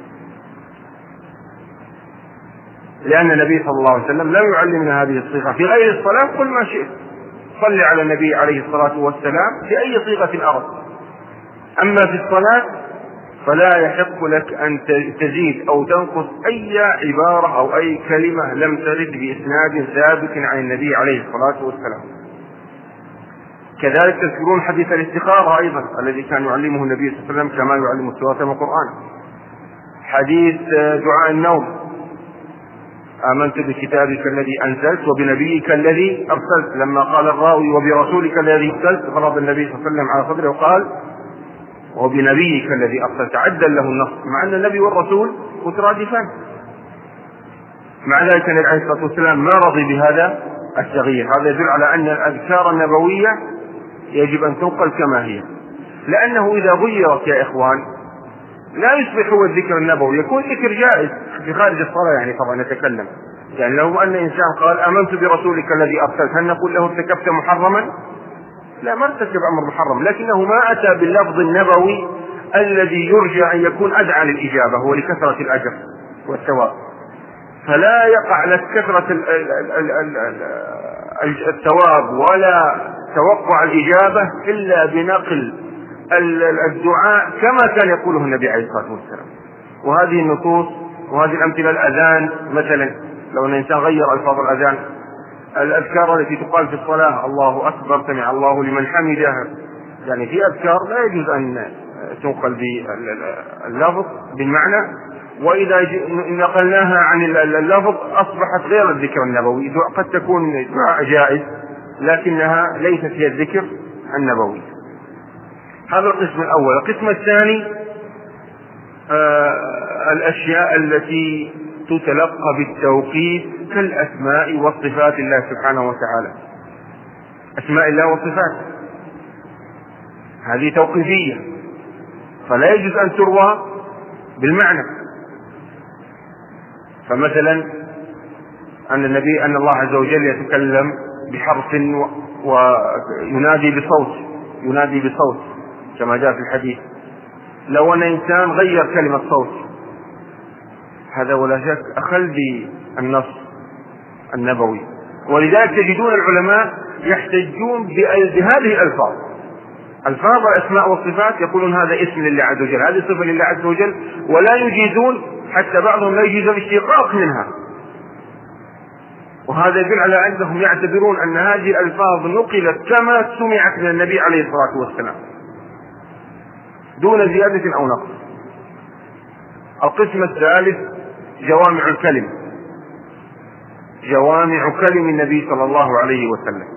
لأن النبي صلى الله عليه وسلم لم يعلمنا هذه الصيغة. في غير الصلاة قل ما شئت، صل على النبي عليه الصلاة والسلام بأي صيغة أردت. أما في الصلاة فلا يحق لك أن تزيد أو تنقص أي عبارة أو أي كلمة لم ترد بإسناد ثابت عن النبي عليه الصلاة والسلام. كذلك تذكرون حديث الاستخارة أيضا الذي كان يعلمه النبي صلى الله عليه وسلم كما يعلم السورة من القرآن. حديث دعاء النوم، آمنت بكتابك الذي أنزلت وبنبيك الذي أرسلت، لما قال الراوي وبرسولك الذي أرسلت فرض النبي صلى الله عليه وسلم على صدره وقال وبنبيك الذي أرسلت، عدل له النص، مع أن النبي والرسول مترادفان. مع ذلك النبي عليه الصلاة والسلام ما رضي بهذا التغيير. هذا يدل على أن الأذكار النبوية يجب أن تنقل كما هي، لأنه إذا غيرت يا إخوان لا يصبح هو الذكر النبوي، يكون ذكر جائز في خارج الصلاة. يعني طبعا نتكلم، يعني لو أن إنسان قال آمنت برسولك الذي أرسلت، هل نقول له ارتكبت محرما؟ لا، ما ارتكب أمر محرم، لكنه ما أتى باللفظ النبوي الذي يرجى أن يكون أدعى للإجابة ولكثرة الأجر والثواب. فلا يقع لك كثرة الثواب ولا توقع الإجابة إلا بنقل الدعاء كما كان يقوله النبي عليه الصلاة والسلام. وهذه النصوص وهذه الأمثلة، الأذان مثلا، لو أن الإنسان غير ألفاظ الأذان، الأذكار التي تقال في الصلاة الله أكبر سمع الله لمن حمده، يعني في أذكار لا يجوز أن تنقل باللفظ بالمعنى، وإذا نقلناها عن اللفظ أصبحت غير الذكر النبوي. قد تكون دعاء جائز لكنها ليست هي الذكر النبوي. هذا القسم الأول. القسم الثاني آه الأشياء التي تتلقى بالتوقيت كالأسماء والصفات الله سبحانه وتعالى. أسماء الله وصفاته هذه توقيفية، فلا يجوز أن تروى بالمعنى. فمثلا أن النبي أن الله عز وجل يتكلم بحرف وينادي بصوت ينادي بصوت كما جاء في الحديث. لو أن إنسان غير كلمة صوت هذا ولا شك أخل بالنص النبوي، ولذلك تجدون العلماء يحتجون بهذه الألفاظ، ألفاظ الأسماء والصفات، يقولون هذا اسم لله عز وجل، هذه صفة لله عز وجل، ولا يجيزون، حتى بعضهم لا يجيز الاشتقاق منها. وهذا يدل على أنهم يعتبرون أن هذه الألفاظ نقلت كما سمعت من النبي عليه الصلاة والسلام دون زيادة أو نقص. القسم الثالث جوامع الكلم، جوامع كلم النبي صلى الله عليه وسلم.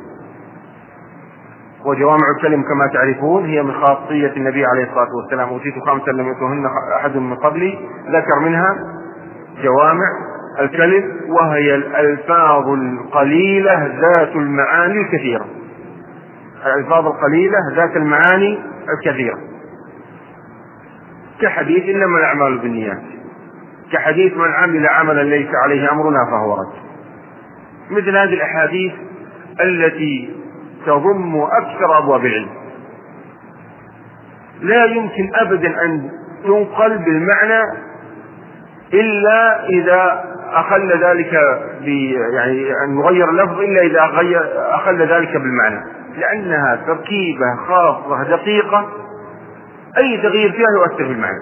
وجوامع الكلم كما تعرفون هي من خاصية النبي عليه الصلاة والسلام، أوتيت خمسا لم يؤتهن أحد من قبلي، ذكر منها جوامع الكلم، وهي الألفاظ القليلة ذات المعاني الكثيرة. الألفاظ القليلة ذات المعاني الكثيرة، كحديث إنما الأعمال بالنيات، كحديث من عمل عملا ليس عليه أمرنا فهو رد. مثل هذه الأحاديث التي تضم أكثر أبواب العلم لا يمكن أبدا أن تنقل بالمعنى إلا إذا أخل ذلك يعني أن نغير اللفظ، إلا إذا غير أخل ذلك بالمعنى، لأنها تركيبة خاصة دقيقة أي تغيير فيها يؤثر في المعنى.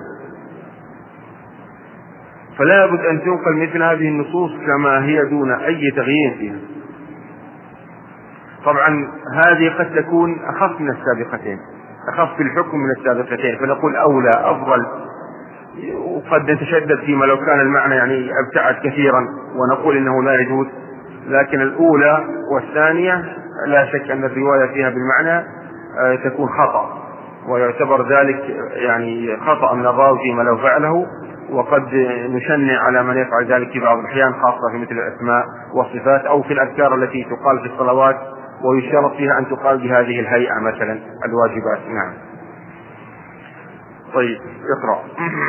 فلا بد أن تنقل مثل هذه النصوص كما هي دون أي تغيير فيها. طبعا هذه قد تكون أخف من السابقتين، أخف في الحكم من السابقتين، فنقول أولى أفضل، وقد نتشدد فيما لو كان المعنى يعني ابتعد كثيرا ونقول إنه لا يجوز. لكن الأولى والثانية لا شك أن الرواية فيها بالمعنى تكون خطأ، ويعتبر ذلك يعني خطأ من الراوي فيما لو فعله، وقد نشنع على من يفعل ذلك في بعض الأحيان، خاصة في مثل الأسماء والصفات أو في الأذكار التي تقال في الصلوات ويشترط فيها أن تقال بهذه الهيئة مثلا الواجبات. نعم. طيب اقرأ.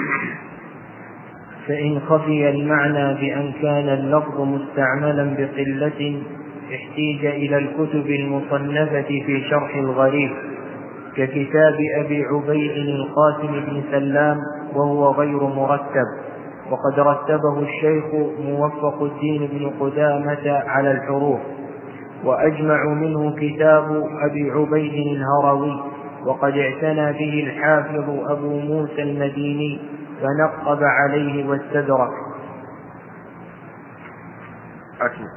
فإن خفي المعنى بأن كان اللفظ مستعملا بقلة احتيج إلى الكتب المصنفة في شرح الغريب ككتاب أبي عبيد القاسم بن سلام وهو غير مرتب، وقد رتبه الشيخ موفق الدين بن قدامة على الحروف، وأجمع منه كتاب أبي عبيد الهروي، وقد اعتنى به الحافظ أبو موسى المديني فنقب عليه واستدرك. أكيد.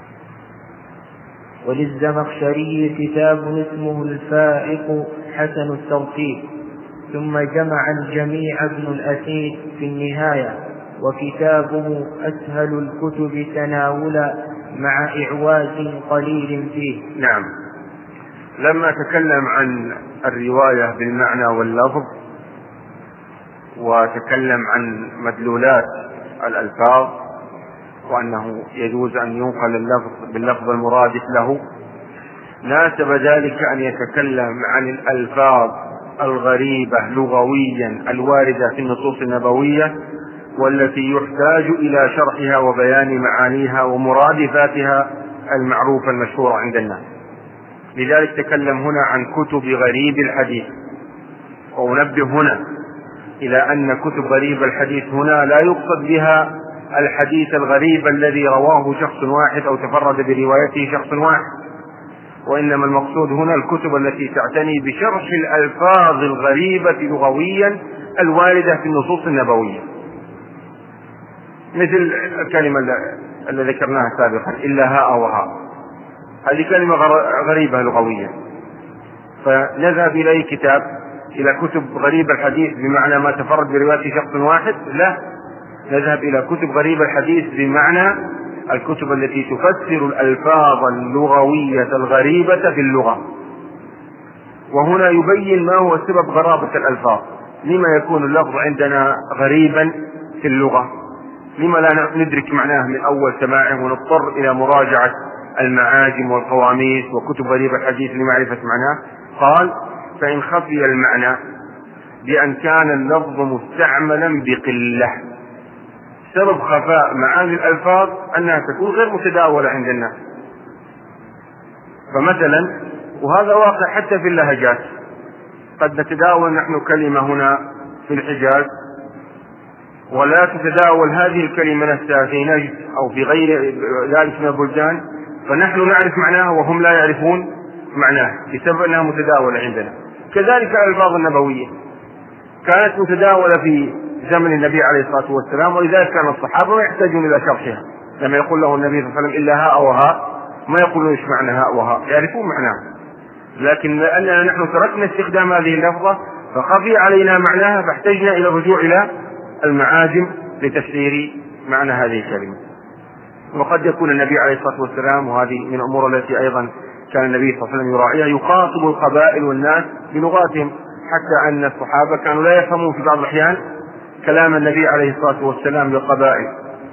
وللزمخشري كتاب اسمه الفائق حسن الترتيب، ثم جمع الجميع ابن الأثير في النهاية، وكتابه أسهل الكتب تناولا مع إعواز قليل فيه. نعم. لما تكلم عن الرواية بالمعنى واللفظ وتكلم عن مدلولات الألفاظ وأنه يجوز أن ينقل اللفظ باللفظ المرادف له، ناسب ذلك أن يتكلم عن الألفاظ الغريبة لغويا الواردة في النصوص النبوية والتي يحتاج إلى شرحها وبيان معانيها ومرادفاتها المعروفة المشهورة عند الناس. لذلك تكلم هنا عن كتب غريب الحديث. وأنبه هنا إلى أن كتب غريب الحديث هنا لا يقصد بها الحديث الغريب الذي رواه شخص واحد أو تفرد بروايته شخص واحد، وإنما المقصود هنا الكتب التي تعتني بشرح الألفاظ الغريبة لغويا الواردة في النصوص النبوية، مثل الكلمة التي ذكرناها سابقا إلا هاء وهاء، هذه كلمة غريبة لغويا، فنذهب إلى كتاب إلى كتب غريب الحديث بمعنى ما تفرد برواية شخص واحد؟ لا، نذهب إلى كتب غريب الحديث بمعنى الكتب التي تفسر الألفاظ اللغوية الغريبة في اللغة. وهنا يبين ما هو سبب غرابة الألفاظ، لما يكون اللفظ عندنا غريبا في اللغة، لما لا ندرك معناه من أول سماعه ونضطر إلى مراجعة المعاجم والقواميس وكتب غريب الحديث لمعرفة معناه. قال فإن خفي المعنى بأن كان اللفظ مستعملا بقلة. سبب خفاء معاني الألفاظ أنها تكون غير متداولة عند الناس. فمثلا، وهذا واقع حتى في اللهجات، قد نتداول نحن كلمة هنا في الحجاز ولا تتداول هذه الكلمة نفسها في نجد أو في غير ذلك من البلدان، فنحن نعرف معناها وهم لا يعرفون معناها بسبب أنها متداولة عندنا. كذلك الألفاظ النبوية كانت متداولة في زمن النبي عليه الصلاة والسلام، ولذلك كان الصحابة ما يحتاجون إلى شرحها. لما يقول له النبي صلى الله عليه وسلم إلا هاء وهاء ما يقولون إيش معنى هاء وهاء، يعرفون معناها، لكن لأننا نحن تركنا استخدام هذه اللفظة فخفي علينا معناها، فاحتجنا إلى الرجوع إلى المعاجم لتفسير معنى هذه الكلمة. وقد يكون النبي عليه الصلاة والسلام، وهذه من الأمور التي أيضا كان النبي صلى الله عليه وسلم يراعيها، يخاطب القبائل والناس بلغاتهم، حتى أن الصحابة كانوا لا يفهمون في بعض الأحيان كلام النبي عليه الصلاة والسلام للقبائل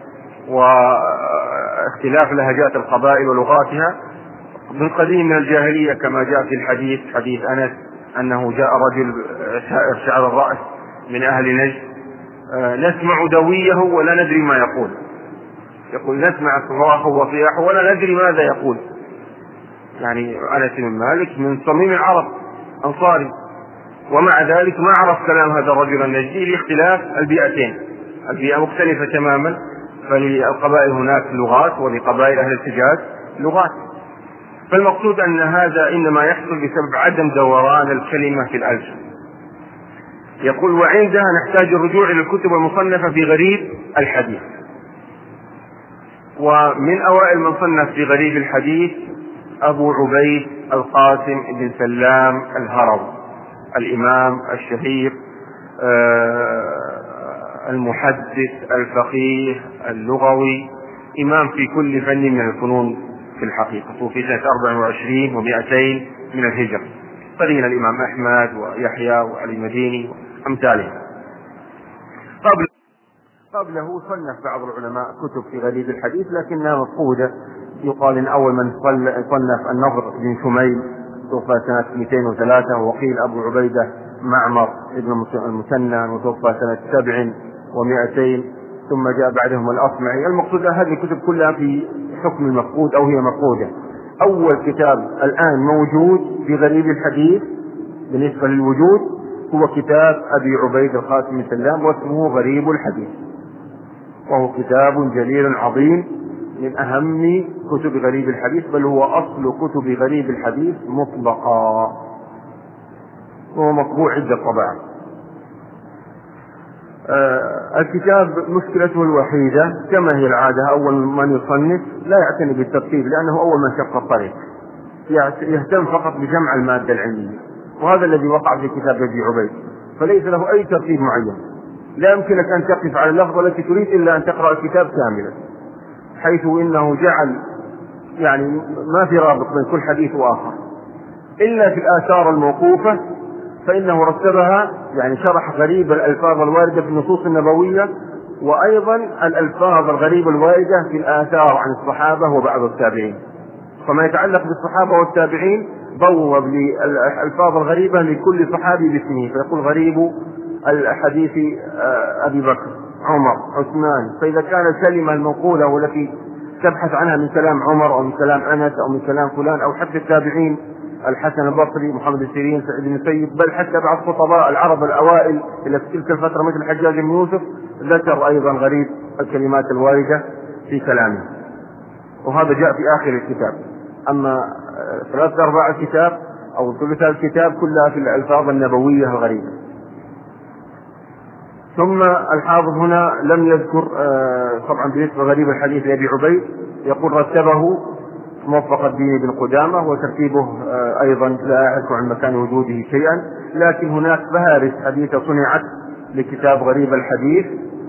واختلاف لهجات القبائل ولغاتها من قديم من الجاهلية، كما جاء في الحديث حديث أنس أنه جاء رجل شائر شعر الرأس من أهل نجد نسمع دويه ولا ندري ما يقول، يقول نسمع صراخه وصياحه ولا ندري ماذا يقول. يعني أنس بن مالك من صميم العرب أنصاري، ومع ذلك ما عرف كلام هذا الرجل النجدي لاختلاف البيئتين، البيئة مختلفة تماما، فللقبائل هناك لغات ولقبائل أهل الحجاز لغات. فالمقصود أن هذا إنما يحصل بسبب عدم دوران الكلمة في الألسن. يقول وعندها نحتاج الرجوع إلى الكتب المصنفة في غريب الحديث. ومن أوائل من صنف في غريب الحديث أبو عبيد القاسم بن سلام الهروي، الإمام الشهير المحدث الفقيه اللغوي، إمام في كل فن من الفنون في الحقيقة. توفي سنة أربع وعشرين ومئتين من الهجرة، قرين الإمام أحمد ويحيى وعلي المديني وأمثالهم. قبل قبله صنف بعض العلماء كتب في غريب الحديث لكنها مفقودة. يقال إن أول من صنف النضر بن شميل توفى سنة اثنتين وثلاثة، وقيل أبو عبيدة معمر ابن المثنى وتوفى سنة سبع ومئتين، ثم جاء بعدهم الأصمعي. المقصود هذه الكتب كلها في حكم المفقود أو هي مفقودة. أول كتاب الآن موجود في غريب الحديث بالنسبة للوجود هو كتاب أبي عبيد القاسم بن سلام واسمه غريب الحديث، وهو كتاب جليل عظيم من أهم كتب غريب الحديث، بل هو أصل كتب غريب الحديث مطلقا، وهو مطبوع عدة طبعا. آه الكتاب مشكلته الوحيدة كما هي العادة، أول من يصنف لا يعتني بالترتيب لأنه أول من شق الطريق، يهتم فقط بجمع المادة العلمية، وهذا الذي وقع في كتاب أبي عبيد، فليس له أي ترتيب معين. لا يمكنك أن تقف على اللفظة التي تريد إلا أن تقرأ الكتاب كاملا، حيث إنه جعل يعني ما في رابط بين كل حديث وآخر إلا في الآثار الموقوفة، فإنه رتبها يعني شرح غريب الألفاظ الواردة في النصوص النبوية، وأيضا الألفاظ الغريبة الواردة في الآثار عن الصحابة وبعض التابعين. فما يتعلق بالصحابة والتابعين بوب للألفاظ الغريبة لكل صحابي باسمه، فيقول غريب الحديث أبي بكر عمر عثمان، فإذا كان الكلمة المنقولة والتي تبحث عنها من كلام عمر أو من كلام أنس أو من كلام فلان أو حتى التابعين الحسن البصري محمد السيرين سعيد بن المسيب، بل حتى بعض خطباء العرب الأوائل اللي في تلك الفترة مثل الحجاج بن يوسف ذكر أيضا غريب الكلمات الواردة في كلامه، وهذا جاء في آخر الكتاب. أما ثلاثة أرباع الكتاب أو ثلث الكتاب كلها في الألفاظ النبوية الغريبة. ثم الحافظ هنا لم يذكر طبعا بالنسبة غريب الحديث لأبي عبيد، يقول رتبه موفق الدين بن قدامة، وترتيبه أيضا لا أعرف عن مكان وجوده شيئا، لكن هناك فهارس حديثة صنعت لكتاب غريب الحديث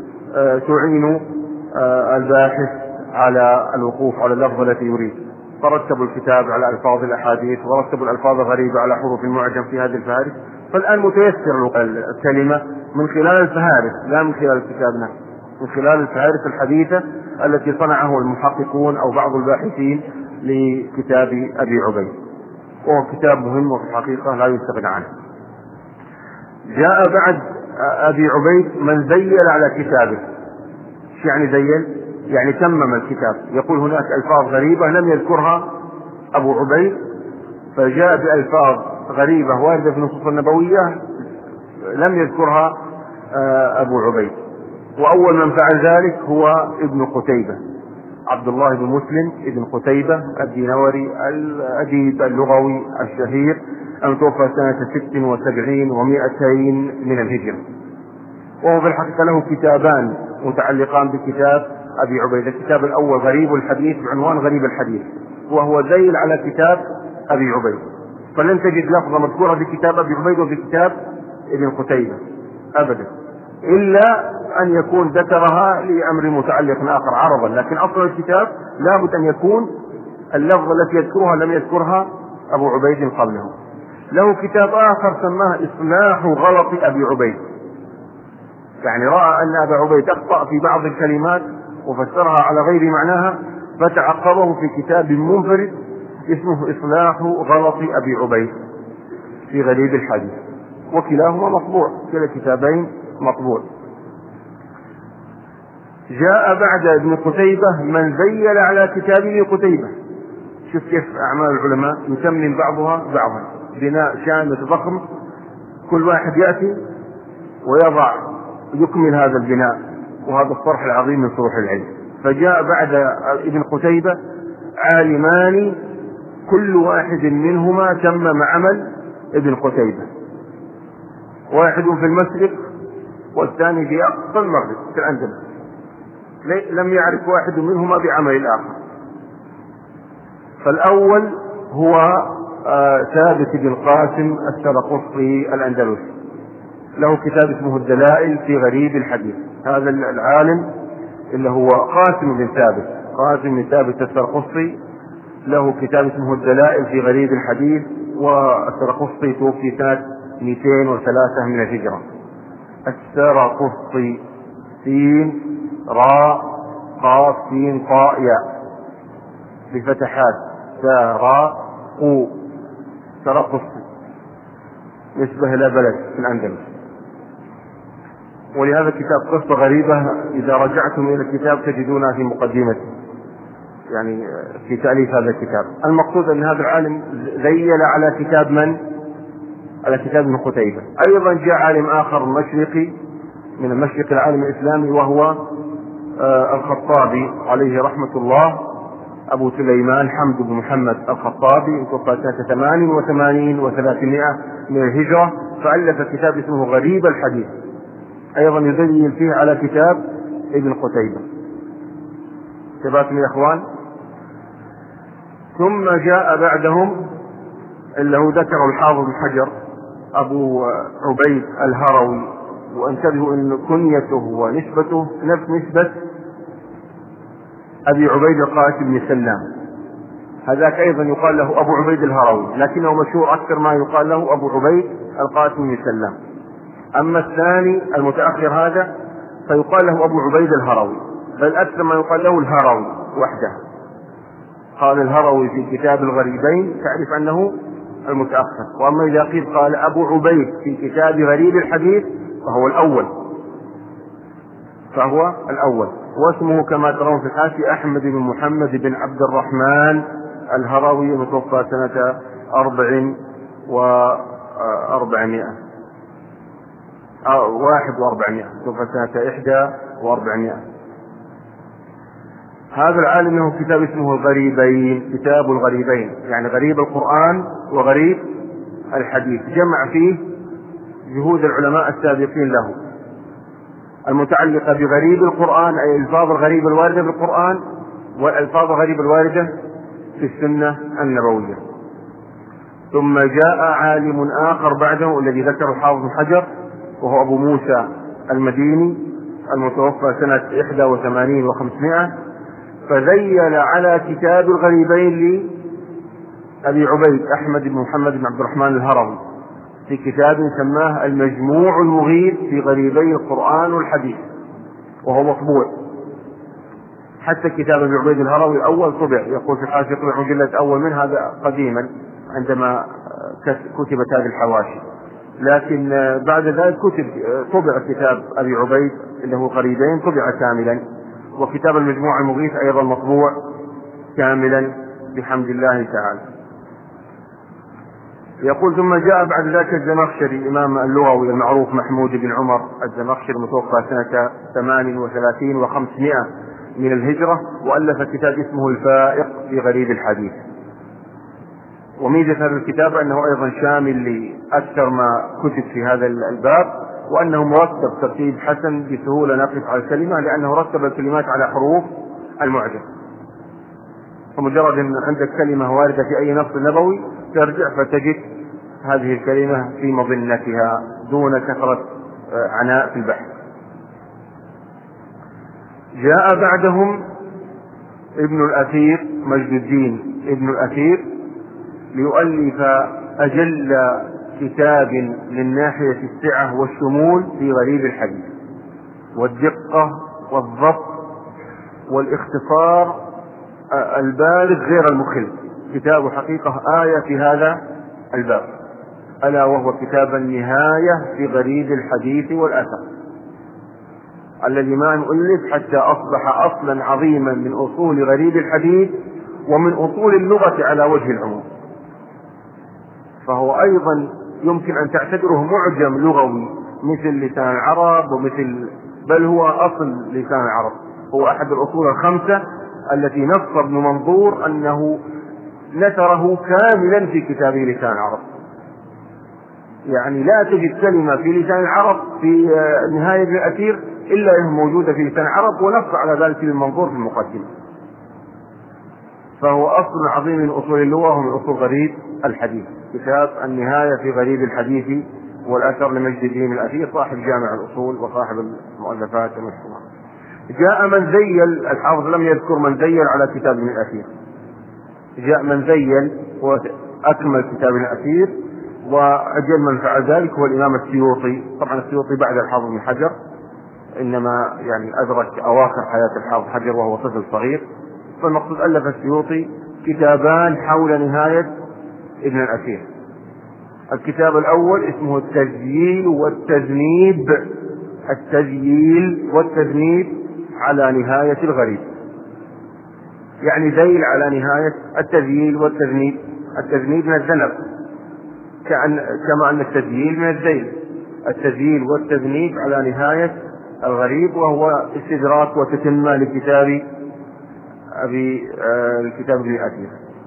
تعين الباحث على الوقوف على اللفظة التي يريد، فرتبوا الكتاب على ألفاظ الأحاديث ورتبوا الألفاظ الغريبة على حروف المعجم في هذه الفهارس. فالآن متيسر الكلمة من خلال الفهارس لا من خلال الكتاب نفسه، من خلال الفهارس الحديثة التي صنعه المحققون أو بعض الباحثين لكتاب أبي عبيد، وهو كتاب مهم وفي الحقيقة لا يستغنى عنه. جاء بعد أبي عبيد من زيل على كتابه. ايش يعني زيل؟ يعني تمم الكتاب. يقول هناك ألفاظ غريبة لم يذكرها أبو عبيد، فجاء بألفاظ غريبة واردة في النصوص النبوية لم يذكرها أبو عبيد. وأول من فعل ذلك هو ابن قتيبة، عبد الله بن مسلم ابن قتيبة الدينوري الأديب اللغوي الشهير، المتوفى سنة ست وسبعين ومئتين من الهجرة، وهو في الحقيقة له كتابان متعلقان بكتاب أبي عبيد. الكتاب الأول غريب الحديث بعنوان غريب الحديث، وهو ذيل على كتاب أبي عبيد، فلن تجد لفظة مذكورة في كتاب أبي عبيد وفي كتاب ابن قتيبة أبدا، إلا أن يكون ذكرها لأمر متعلق آخر عرضا، لكن أصل الكتاب لابد أن يكون اللفظة التي يذكرها لم يذكرها أبو عبيد قبله. له كتاب آخر سماه إصلاح غلط أبي عبيد، يعني رأى أن أبا عبيد أخطأ في بعض الكلمات وفسرها على غير معناها، فتعقبه في كتاب منفرد اسمه إصلاح غلط أبي عبيد في غريب الحديث، وكلاهما مطبوع، كلا كتابين مطبوع. جاء بعد ابن قتيبة من زيل على كتاب ابن قتيبة. شوف كيف أعمال العلماء يتمم بعضها بعضا، بناء شامل ضخم، كل واحد يأتي ويضع يكمل هذا البناء، وهذا الصرح العظيم من صروح العلم. فجاء بعد ابن قتيبة عالمان كل واحد منهما تمم عمل ابن قتيبة، واحد في المشرق والثاني في أقصى المغرب في الأندلس، لم يعرف واحد منهما بعمل الآخر. فالأول هو ثابت بن القاسم السرقسطي الأندلسي، له كتاب اسمه الدلائل في غريب الحديث. هذا العالم اللي هو قاسم بن ثابت قاسم بن ثابت السرقسطي له كتاب اسمه الدلائل في غريب الحديث، والسرقسطي توفي سنة مئتين وثلاثة من الهجرة. السرقسطي سين راء قاف سين قاء ياء بفتحات سراء قو سرقسطي، نسبة إلى بلد في الأندلس. ولهذا الكتاب قصة غريبة، إذا رجعتم إلى الكتاب تجدونها في مقدمته، يعني في تأليف هذا الكتاب. المقصود أن هذا العالم ذيل على كتاب من؟ على كتاب ابن قتيبة. أيضا جاء عالم آخر مشرقي من المشرق العالم الإسلامي، وهو آه الخطابي عليه رحمة الله، أبو سليمان حمد بن محمد الخطابي، توفى سنة ثمان وثمانين وثلاثمائة من الهجرة، فألف كتاب اسمه غريب الحديث، أيضا يدلل فيه على كتاب ابن قتيبة. تباتم يا إخوان. ثم جاء بعدهم اللي هو ذكر الحافظ بن حجر أبو عبيد الهروي، وانتبهوا أن كنيته ونسبته نفس نسبة أبي عبيد القاسم بن سلام، هذاك أيضا يقال له أبو عبيد الهروي، لكنه مشهور أكثر ما يقال له أبو عبيد القاسم بن سلام. أما الثاني المتأخر هذا فيقال له أبو عبيد الهروي، بل أكثر ما يقال له الهروي وحده. قال الهروي في كتاب الغريبين تعرف أنه المتأخر، وأما إذا قيل قال أبو عبيد في كتاب غريب الحديث فهو الأول فهو الأول واسمه كما ترون في الحاشية أحمد بن محمد بن عبد الرحمن الهروي، متوفى سنة أربع وأربعمائة واحد وأربعمائة متوفى سنة إحدى وأربعمائة. هذا العالم له كتاب اسمه الغريبين، كتاب الغريبين، يعني غريب القرآن وغريب الحديث، جمع فيه جهود العلماء السابقين له المتعلقة بغريب القرآن، أي الألفاظ الغريبة الواردة في القرآن والألفاظ الغريبة الواردة في السنة النبوية. ثم جاء عالم آخر بعده الذي ذكره الحافظ بن حجر، وهو أبو موسى المديني المتوفى سنة إحدى وثمانين وخمسمائة، فذيل على كتاب الغريبين لأبي عبيد أحمد بن محمد بن عبد الرحمن الهروي في كتاب سماه المجموع المغيث في غريبي القرآن والحديث، وهو مطبوع. حتى كتاب أبي عبيد الهروي الأول طبع، يقول في حاشية طبع مجلد أول من هذا قديما عندما كتبت هذه الحواشي، لكن بعد ذلك كتب طبع كتاب أبي عبيد اللي هو غريبين طبع كاملا، وكتاب المجموع المغيث أيضا مطبوع كاملا بحمد الله تعالى. يقول ثم جاء بعد ذلك الزمخشري الإمام اللغوي المعروف محمود بن عمر الزمخشري المتوفى سنة ثمان وثلاثين وخمسمائة من الهجرة، وألف كتاب اسمه الفائق في غريب الحديث. وميزة هذا الكتاب أنه أيضا شامل لأكثر ما كتب في هذا الباب، وأنه مرتب ترتيب حسن بسهولة نقف على الكلمة، لأنه رتب الكلمات على حروف المعجم، فمجرد أن عندك كلمة واردة في أي نص نبوي ترجع فتجد هذه الكلمة في مظنتها دون كثرة عناء في البحث. جاء بعدهم ابن الأثير مجد الدين ابن الأثير ليؤلف أجل كتاب من ناحية السعة والشمول في غريب الحديث والدقة والضبط والاختصار البالغ غير المخل. كتاب حقيقة آية في هذا الباب، ألا وهو كتاب النهاية في غريب الحديث والأثر، الذي ما نؤلف حتى أصبح أصلا عظيما من أصول غريب الحديث ومن أصول اللغة على وجه العموم، فهو أيضا يمكن أن تعتبره معجم لغوي مثل لسان العرب ومثل بل هو أصل لسان العرب، هو أحد الأصول الخمسة التي نص ابن منظور أنه نثره كاملا في كتابه لسان العرب. يعني لا تجد كلمة في لسان العرب في نهاية ابن الأثير إلا هي موجودة في لسان العرب، ونص على ذلك ابن منظور في المقدمة. فهو أصل عظيم من أصول اللغة ومن أصول غريب الحديث. كتاب النهاية في غريب الحديث والأثر لمجد الدين الأثير صاحب جامع الأصول وصاحب المؤلفات المشهورة. جاء من ذيل، الحافظ لم يذكر من ذيل على كتاب ابن الأثير، جاء من ذيل وأكمل كتاب ابن الأثير، وأجل من فعل ذلك هو الإمام السيوطي. طبعا السيوطي بعد الحافظ بن حجر، إنما يعني أدرك أواخر حياة الحافظ حجر وهو طفل صغير، فالمقصود ألف السيوطي كتابان حول نهاية ابن الأثير. الكتاب الأول اسمه التزييل والتذنيب، التزييل والتذنيب على نهاية الغريب، يعني ذيل على نهاية التزييل والتذنيب. التذنيب من الذنب كأن كما أن التزييل من الذيل، التزييل والتذنيب على نهاية الغريب، وهو استدراك وتتمة لكتاب أبي آه الكتاب ابن الأثير.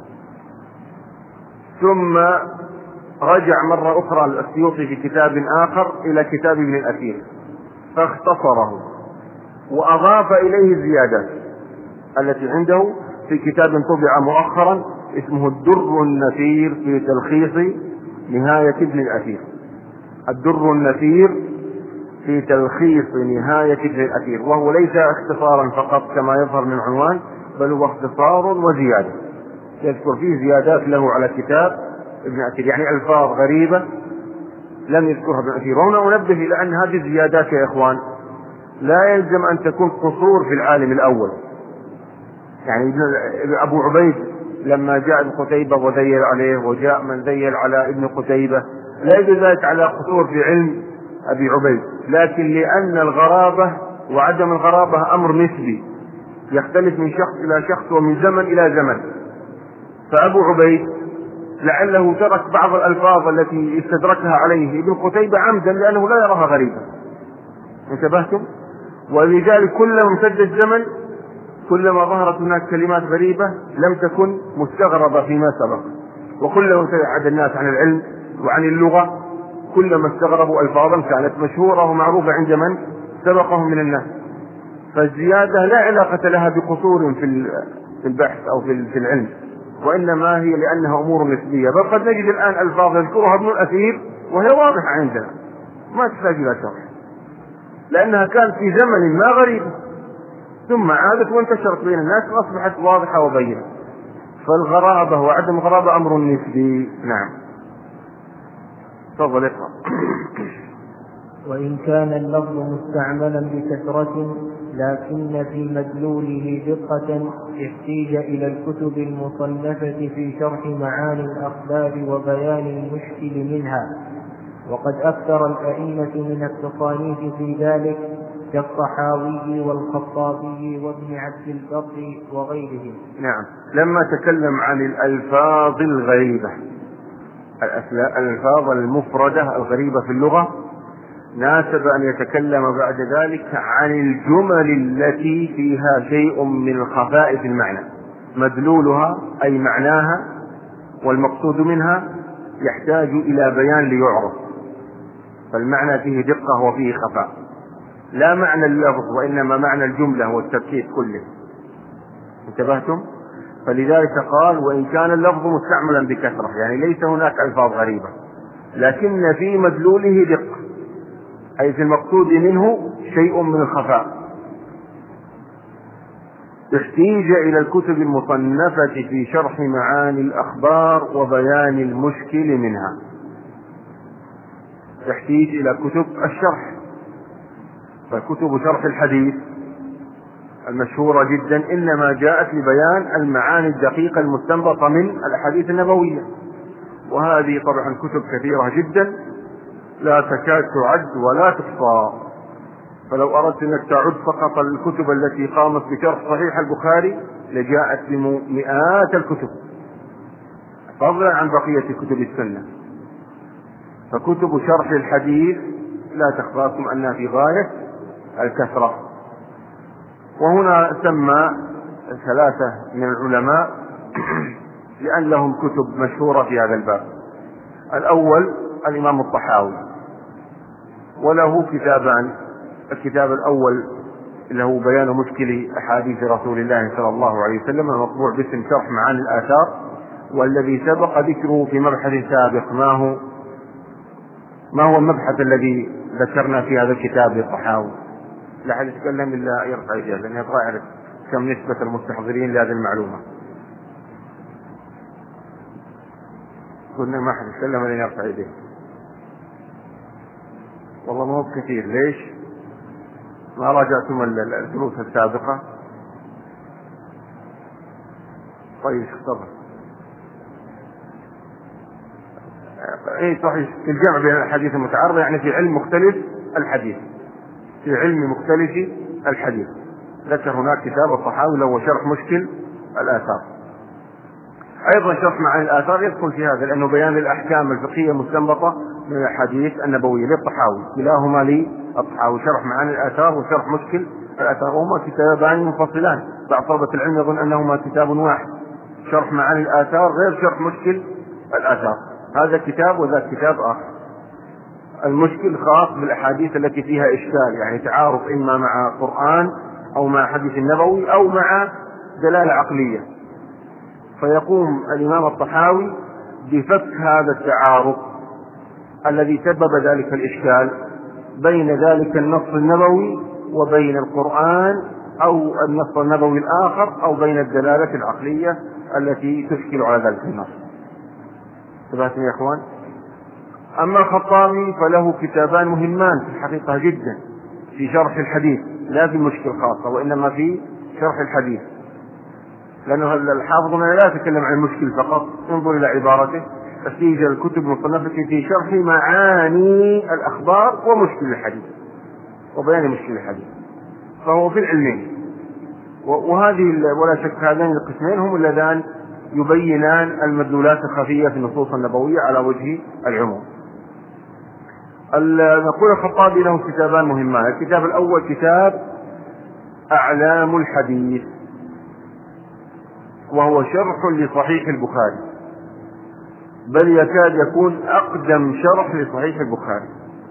ثم رجع مرة أخرى السيوطي في كتاب آخر إلى كتاب ابن الأثير فاختصره وأضاف إليه الزيادات التي عنده في كتاب طبع مؤخرا اسمه الدر النثير في تلخيص نهاية ابن الأثير. الدر النثير في تلخيص نهاية ابن الأثير، وهو ليس اختصارا فقط كما يظهر من العنوان، بل هو اختصار وزيادة، يذكر فيه زيادات له على كتاب ابن الأثير، يعني ألفاظ غريبة لم يذكرها ابن الأثير. وهنا أنبه إلى أن هذه الزيادات يا إخوان لا يلزم أن تكون قصور في العالم الأول. يعني أبو عبيد لما جاء ابن قتيبة وذيل عليه، وجاء من ذيل على ابن قتيبة، لا يدل ذلك على قصور في علم أبي عبيد، لكن لأن الغرابة وعدم الغرابة أمر نسبي يختلف من شخص إلى شخص ومن زمن إلى زمن. فأبو عبيد لعله ترك بعض الألفاظ التي استدركها عليه ابن قتيبة عمدا لأنه لا يراها غريبة. انتبهتم؟ ولذلك كلما امتد الزمن كلما ظهرت هناك كلمات غريبة لم تكن مستغربة فيما سبق، وكلما ابتعد الناس عن العلم وعن اللغة كلما استغربوا ألفاظا كانت مشهورة ومعروفة عند من سبقهم من الناس. فالزيادة لا علاقة لها بقصور في البحث أو في العلم، وإنما هي لأنها أمور نسبية. بل قد نجد الآن ألفاظ يذكرها ابن الأثير وهي واضحة عندنا ما تحتاج إلى شرح، لأنها كانت في زمن ما غريبة ثم عادت وانتشرت بين الناس وأصبحت واضحة وبينة. فالغرابة وعدم الغرابة أمر نسبي. نعم، تفضل اقرأ. وإن كان اللفظ مستعملا بكثرة لكن في مدلوله دقة احتيج إلى الكتب المصنفة في شرح معاني الأخبار وبيان المشكل منها، وقد أكثر الأئمة من التصانيف في ذلك كالطحاوي والخطابي وابن عبد البر وغيرهم. نعم، لما تكلم عن الألفاظ الغريبة، الألفاظ المفردة الغريبة في اللغة، ناسب أن يتكلم بعد ذلك عن الجمل التي فيها شيء من الخفاء في المعنى، مدلولها أي معناها والمقصود منها يحتاج إلى بيان ليعرف، فالمعنى فيه دقة وفيه خفاء، لا معنى اللفظ وإنما معنى الجملة والتركيب كله. انتبهتم؟ فلذلك قال وإن كان اللفظ مستعملا بكثرة، يعني ليس هناك ألفاظ غريبة لكن في مدلوله دقة، أي في المقصود منه شيء من الخفاء، احتيج إلى الكتب المصنفة في شرح معاني الأخبار وبيان المشكل منها. يحتيج إلى كتب الشرح، فكتب شرح الحديث المشهورة جدا إنما جاءت لبيان المعاني الدقيقة المستنبطة من الأحاديث النبوية، وهذه طبعا كتب كثيرة جدا لا تكاد تعد ولا تحصى. فلو أردت أنك تعد فقط الكتب التي قامت بشرح صحيح البخاري لجاءت بمئات الكتب، فضلا عن بقية كتب السنة. فكتب شرح الحديث لا تخفاكم أنها في غاية الكثرة. وهنا سمى ثلاثة من العلماء لأن لهم كتب مشهورة في هذا الباب. الأول الإمام الطحاوي، وله كتابان، الكتاب الأول اللي هو بيان مشكل أحاديث رسول الله صلى الله عليه وسلم، المطبوع باسم شرح معاني الآثار، والذي سبق ذكره في مبحث سابق. ما هو ما هو المبحث الذي ذكرنا في هذا الكتاب للطحاوي؟ لا أحد يتكلم إلا يرفع يده، لأن يبغى يعرف كم نسبة المستحضرين لهذه المعلومة. قلنا ما أحد يتكلم إلا يرفع يده. والله ما هو كثير. ليش ما راجعتم الدروس السابقة؟ طيب اختبر. ايه صحيح، في الجمع بين الحديث المتعارض، يعني في علم مختلف الحديث، في علم مختلف الحديث. ذكر هناك كتاب الطحاوي له شرح مشكل الآثار. أيضا شرح معاني الآثار يدخل في هذا، لأنه بيان الأحكام الفقهية المستنبطة من الحديث النبوي للطحاوي، كلاهما للطحاوي، شرح معاني الآثار وشرح مشكل الآثار، وهما كتابان منفصلان. بعض طلبة العلم يظن أنهما كتاب واحد، شرح معاني الآثار غير شرح مشكل الآثار، هذا كتاب وذاك كتاب آخر. المشكل خاص بالأحاديث التي فيها إشكال، يعني تعارض إما مع القرآن أو مع حديث النبوي أو مع دلالة عقلية، فيقوم الإمام الطحاوي بفك هذا التعارض الذي سبب ذلك الإشكال بين ذلك النص النبوي وبين القرآن، أو النص النبوي الآخر، أو بين الدلالة العقلية التي تشكل على ذلك النص. انتبهتم يا إخوان؟ أما الخطابي فله كتابان مهمان في الحقيقة جدا في شرح الحديث، لا في المشكل خاصة، وإنما في شرح الحديث، لأنه الحافظ لا يتكلم عن المشكل فقط. انظر إلى عبارته: تسجيل الكتب المصنفة في شرح معاني الأخبار ومشكل الحديث، وبيان مشكل الحديث، فهو في العلمين. وهذه ولا شك هذين القسمين هم اللذان يبينان المدلولات الخفية في النصوص النبوية على وجه العموم. نقول الخطابي له كتابان مهمان. الكتاب الأول كتاب أعلام الحديث، وهو شرح لصحيح البخاري، بل يكاد يكون أقدم شرح لصحيح البخاري،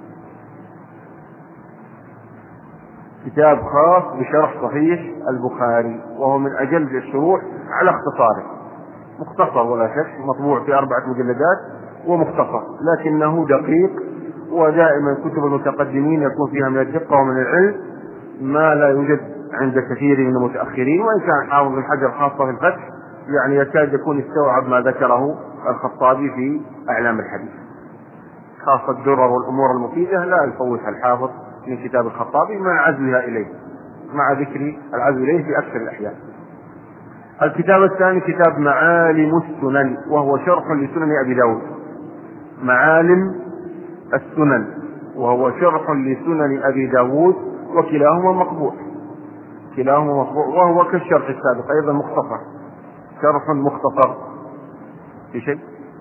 كتاب خاص بشرح صحيح البخاري، وهو من أجل الشروح على اختصاره، مختصر ولا شك، مطبوع في أربعة مجلدات ومختصر، لكنه دقيق. ودائما كتب المتقدمين يكون فيها من الدقة ومن العلم ما لا يوجد عند كثير من المتأخرين، وإن كان حافظ بن حجر خاصة في الفتح يعني يكاد يكون استوعب ما ذكره الخطابي في أعلام الحديث، خاصة الدرر والأمور المفيدة لا يفوتها الحافظ من كتاب الخطابي مع عزلها إليه، مع ذكر العزل إليه في أكثر الأحيان. الكتاب الثاني كتاب معالم السنن، وهو شرح لسنن أبي داود، معالم السنن، وهو شرح لسنن أبي داود، وكلاهما مطبوع، كلاهما مطبوع، وهو كالشرح السابق أيضا مختصر، شرح مختصر في شيء.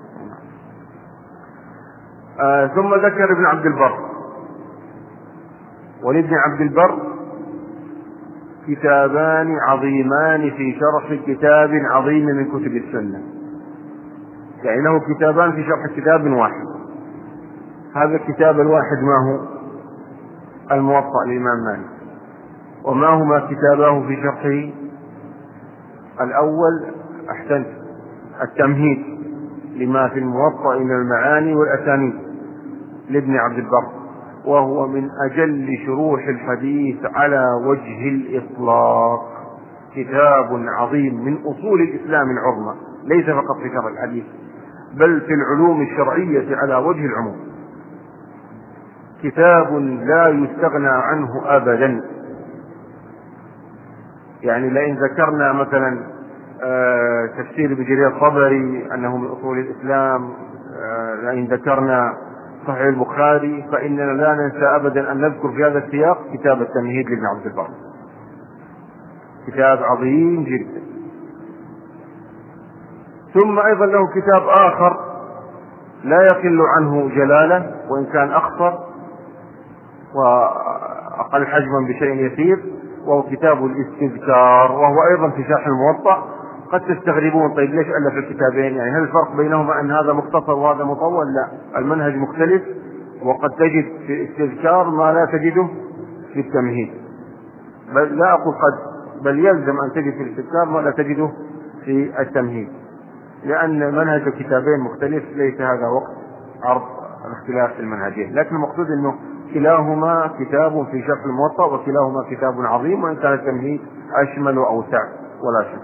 آه ثم ذكر ابن عبد البر، ولابن عبد البر كتابان عظيمان في شرح كتاب عظيم من كتب السنة، يعني له كتابان في شرح كتاب واحد. هذا الكتاب الواحد ما هو؟ الموطأ للإمام مالك. وما هما كتاباه في شرحه؟ الأول أحسنت، التمهيد لما في الموطأ من المعاني والأسانيد لابن عبد البر، وهو من أجل شروح الحديث على وجه الإطلاق، كتاب عظيم من أصول الإسلام العظمى، ليس فقط في شرح الحديث بل في العلوم الشرعية على وجه العموم، كتاب لا يستغنى عنه أبدا. يعني لئن ذكرنا مثلا آه تفسير ابن جرير الطبري أنه من أصول الإسلام، آه لئن ذكرنا صحيح البخاري، فإننا لا ننسى أبدا أن نذكر في هذا السياق كتاب التمهيد لابن عبد البر، كتاب عظيم جدا. ثم أيضا له كتاب آخر لا يقل عنه جلالة وإن كان أخطر وأقل حجما بشيء يسير، وهو كتاب الاستذكار، وهو أيضا في شرح الموطأ. قد تستغربون طيب ليش ألف الكتابين؟ يعني هل الفرق بينهما أن هذا مختصر وهذا مطول؟ لا، المنهج مختلف، وقد تجد في الاستذكار ما لا تجده في التمهيد. بل لا أقول قد، بل يلزم أن تجد في الاستذكار ما لا تجده في التمهيد، لأن منهج الكتابين مختلف، ليس هذا وقت عرض الاختلاف في المنهجين، لكن المقصود أنه كلاهما كتاب في شرح الموطأ وكلاهما كتاب عظيم، وإن كان التمهيد أشمل وأوسع ولا شك.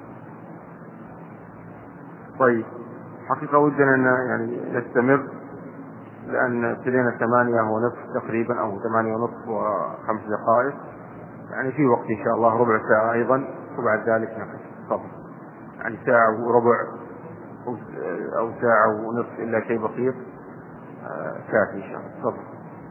طيب حقيقة ودنا أن يعني نستمر، لأن ابتدينا ثمانية ونصف تقريبا أو ثمانية ونصف وخمس دقائق، يعني في وقت إن شاء الله ربع ساعة أيضا، وبعد ذلك نقف صبر، يعني ساعة وربع أو ساعة ونصف إلا شيء بسيط كافي إن شاء الله. صبر.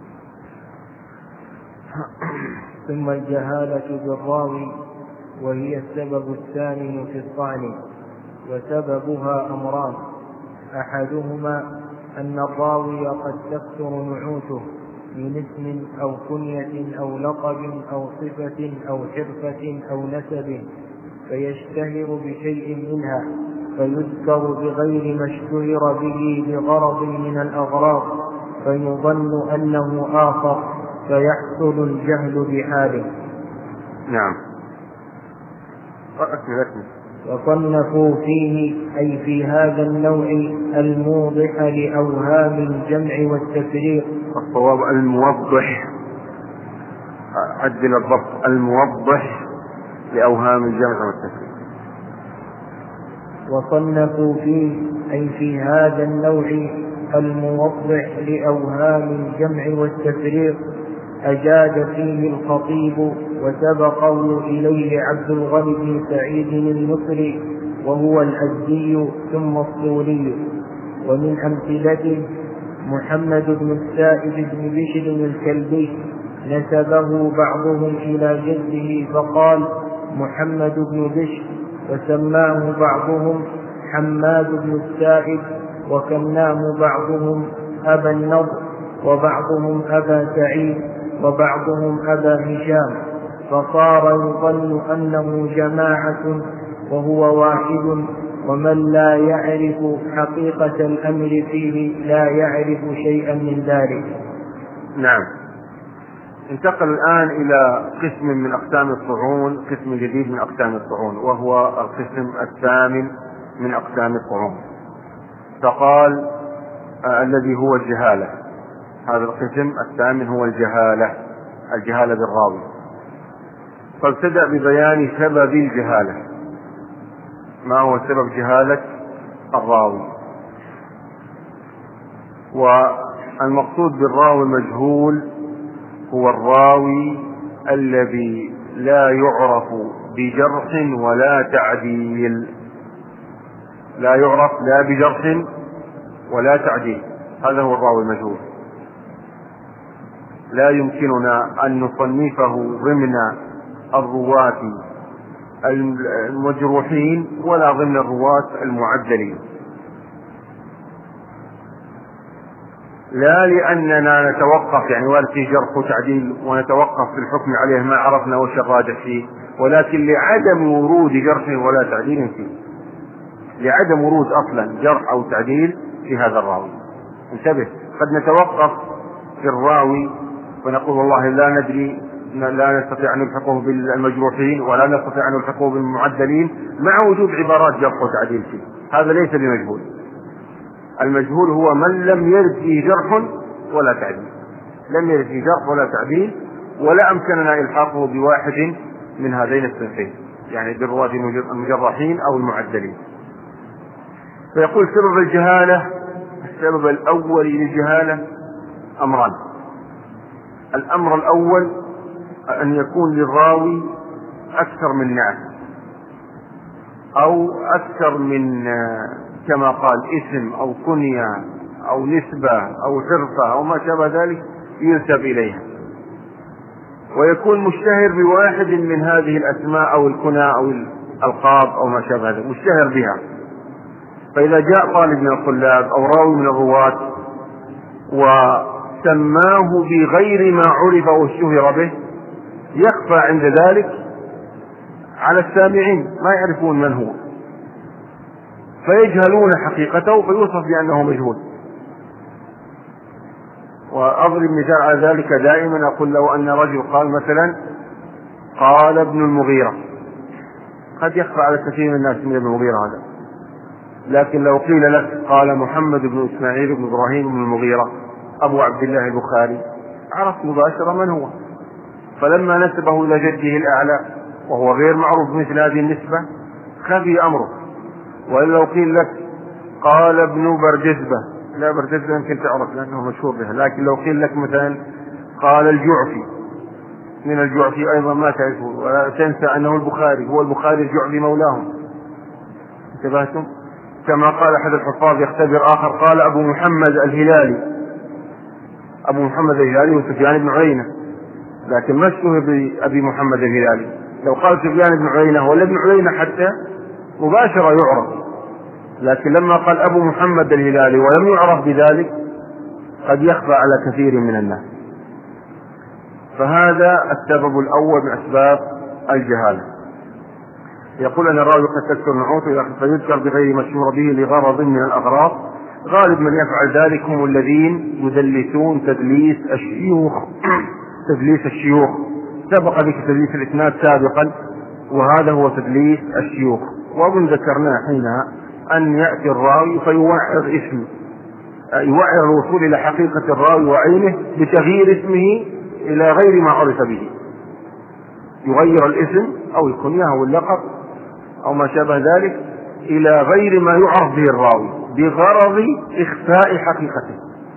ثم الجهالة بالراوي، وهي السبب الثامن في الطعن، وسببها أمران: أحدهما أن الراوي قد تكثر نعوته من اسم أو كنية أو لقب أو صفة أو حرفة أو نسب، فيشتهر بشيء منها فيذكر بغير ما اشتهر به لغرض من الأغراض، فيظن أنه آخر، فيحصل الجهل بحاله. نعم. وصنفوا فيه أي في هذا النوع الموضح لأوهام الجمع والتفريق. الصواب الموضح، عدل الضبط، الموضح لأوهام الجمع والتفريق. وصنفوا فيه أي في هذا النوع الموضح لأوهام الجمع والتفريق أجاد فيه الخطيب، وسبقه إليه عبد الغني بن سعيد المصري وهو الأزدي ثم الصولي. ومن أمثلته محمد بن السائب بن بشر الكلبي، نسبه بعضهم إلى جده فقال محمد بن بشر، وسماه بعضهم حماد بن السائب، وكناه بعضهم أبا النضر، وبعضهم أبا سعيد، وبعضهم أبا هشام، فصار يظن أنه جماعة وهو واحد، ومن لا يعرف حقيقة الأمر فيه لا يعرف شيئا من ذلك. نعم. انتقل الآن إلى قسم من أقسام الطعون، قسم جديد من أقسام الطعون، وهو القسم الثامن من أقسام الطعون، فقال آه الذي هو الجهالة. هذا القسم الثامن هو الجهالة، الجهالة بالراوي. فابتدأ ببيان سبب الجهالة، ما هو سبب جهالة الراوي. والمقصود بالراوي المجهول هو الراوي الذي لا يعرف بجرح ولا تعديل، لا يعرف لا بجرح ولا تعديل، هذا هو الراوي المجهول. لا يمكننا أن نصنفه ضمن الرواة المجروحين ولا ضمن الرواة المعدلين، لا لأننا نتوقف يعني وارد فيه جرح وتعديل ونتوقف في الحكم عليه ما عرفنا وش الراجح فيه، ولكن لعدم ورود جرح ولا تعديل فيه، لعدم ورود أصلا جرح أو تعديل في هذا الراوي. انتبه، قد نتوقف في الراوي ونقول والله لا ندري، لا نستطيع أن نلحقه بالمجروحين ولا نستطيع أن نلحقه بالمعدلين مع وجود عبارات جرح وتعديل فيه، هذا ليس بمجهول. المجهول هو من لم يرد فيه جرح ولا تعديل، لم يرد فيه جرح ولا تعديل، ولا أمكننا إلحاقه بواحد من هذين الصنفين، يعني بالرواة المجرحين أو المعدلين. فيقول سبب الجهالة، السبب الأول للجهالة أمران. الأمر الأول أن يكون للراوي أكثر من نعت، أو أكثر من كما قال اسم أو كنية أو نسبة أو حرفة أو ما شابه ذلك ينسب إليها، ويكون مشتهر بواحد من هذه الأسماء أو الكنى أو الألقاب أو ما شابه ذلك، مشتهر بها. فإذا جاء طالب من الطلاب أو راوي من الرواة وسماه بغير ما عرف أو اشتهر به، يخفى عند ذلك على السامعين، ما يعرفون من هو، فيجهلون حقيقته فيوصف بأنه مجهول. وأضرب مثال على ذلك دائما، أقول لو أن رجل قال مثلا قال ابن المغيرة، قد يخفى على كثير من الناس من ابن المغيرة هذا، لكن لو قيل لك قال محمد بن إسماعيل بن إبراهيم بن المغيرة أبو عبد الله البخاري عرفت مباشرة من هو. فلما نسبه إلى جده الأعلى وهو غير معروف مثل هذه النسبة خفي أمره. ولو قيل لك قال ابن برجزبة، لا برجزبة يمكن تعرف لأنه مشهور بها، لكن لو قيل لك مثلا قال الجعفي من الجعفي أيضا ما تعرفه، ولا تنسى أنه البخاري، هو البخاري الجعفي مولاهم. انتبهتم؟ كما قال أحد الحفاظ يختبر آخر قال أبو محمد الهلالي، أبو محمد الهلالي وسفيان بن عيينة، لكن ما اشتهر بأبي محمد الهلالي. لو قال سفيان بن عيينة ولا ابن عيينة حتى مباشرة يعرف، لكن لما قال أبو محمد الهلالي ولم يعرف بذلك قد يخفى على كثير من الناس. فهذا السبب الأول من أسباب الجهالة. يقول أن الراوي قد تكثر نعوته فيذكر بغير مشهور به لغرض من الأغراض. غالب من يفعل ذلك هم الذين يدلسون تدليس الشيوخ تدليس الشيوخ سبق ذكر تدليس الإسناد سابقا، وهذا هو تدليس الشيوخ. وأظن ذكرناه حينها أن يأتي الراوي فيوعر اسمه، يوعر الوصول إلى حقيقة الراوي وعينه بتغيير اسمه إلى غير ما عرف به، يغير الاسم أو الكنية أو اللقب أو ما شابه ذلك إلى غير ما يعرف به الراوي بغرض إخفاء حقيقته.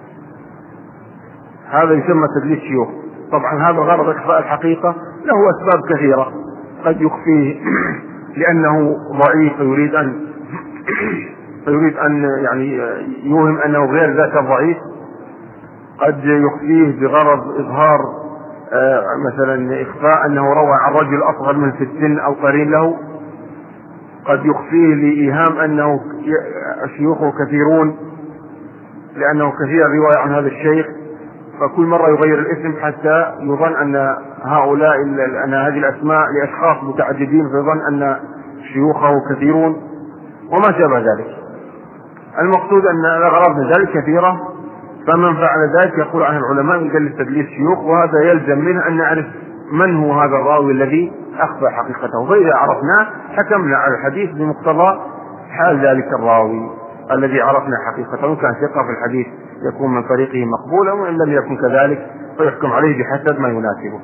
هذا يسمى تدليس شيوخ. طبعا هذا غرض إخفاء الحقيقة له أسباب كثيرة، قد يخفيه لأنه ضعيف فيريد أن فيريد أن يعني يوهم أنه غير ذاك الضعيف، قد يخفيه بغرض إظهار آه مثلا إخفاء أنه روى عن رجل أصغر من في السن أو قرين له، قد يخفيه لإيهام أنه شيوخه كثيرون لأنه كثير رواية عن هذا الشيخ، فكل مرة يغير الاسم حتى يظن أن هؤلاء أن هذه الأسماء لأشخاص متعددين فيظن أن شيوخه كثيرون وما شابه ذلك. المقصود أن الأغراض من ذلك كثيرة، فمن فعل ذلك يقول عنه العلماء يدلس تدليس شيوخ، وهذا يلزم منه أن نعرف من هو هذا الراوي الذي أخفى حقيقته، فإذا عرفناه حكمنا على الحديث بمقتضى حال ذلك الراوي الذي عرفنا حقيقته. وكان ثقة في الحديث يكون من طريقه مقبولا، وإن لم يكن كذلك فيحكم عليه بحسب ما يناسبه.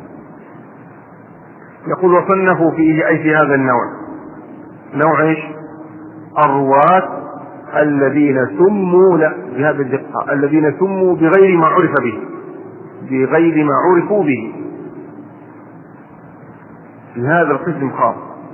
يقول وصنفوا في أي في هذا النوع، نوع ايش؟ الرواة الذين سموا لا بهذه الدقة الذين سموا بغير ما عرف به، بغير ما عرفوا به، في هذا القسم خاص،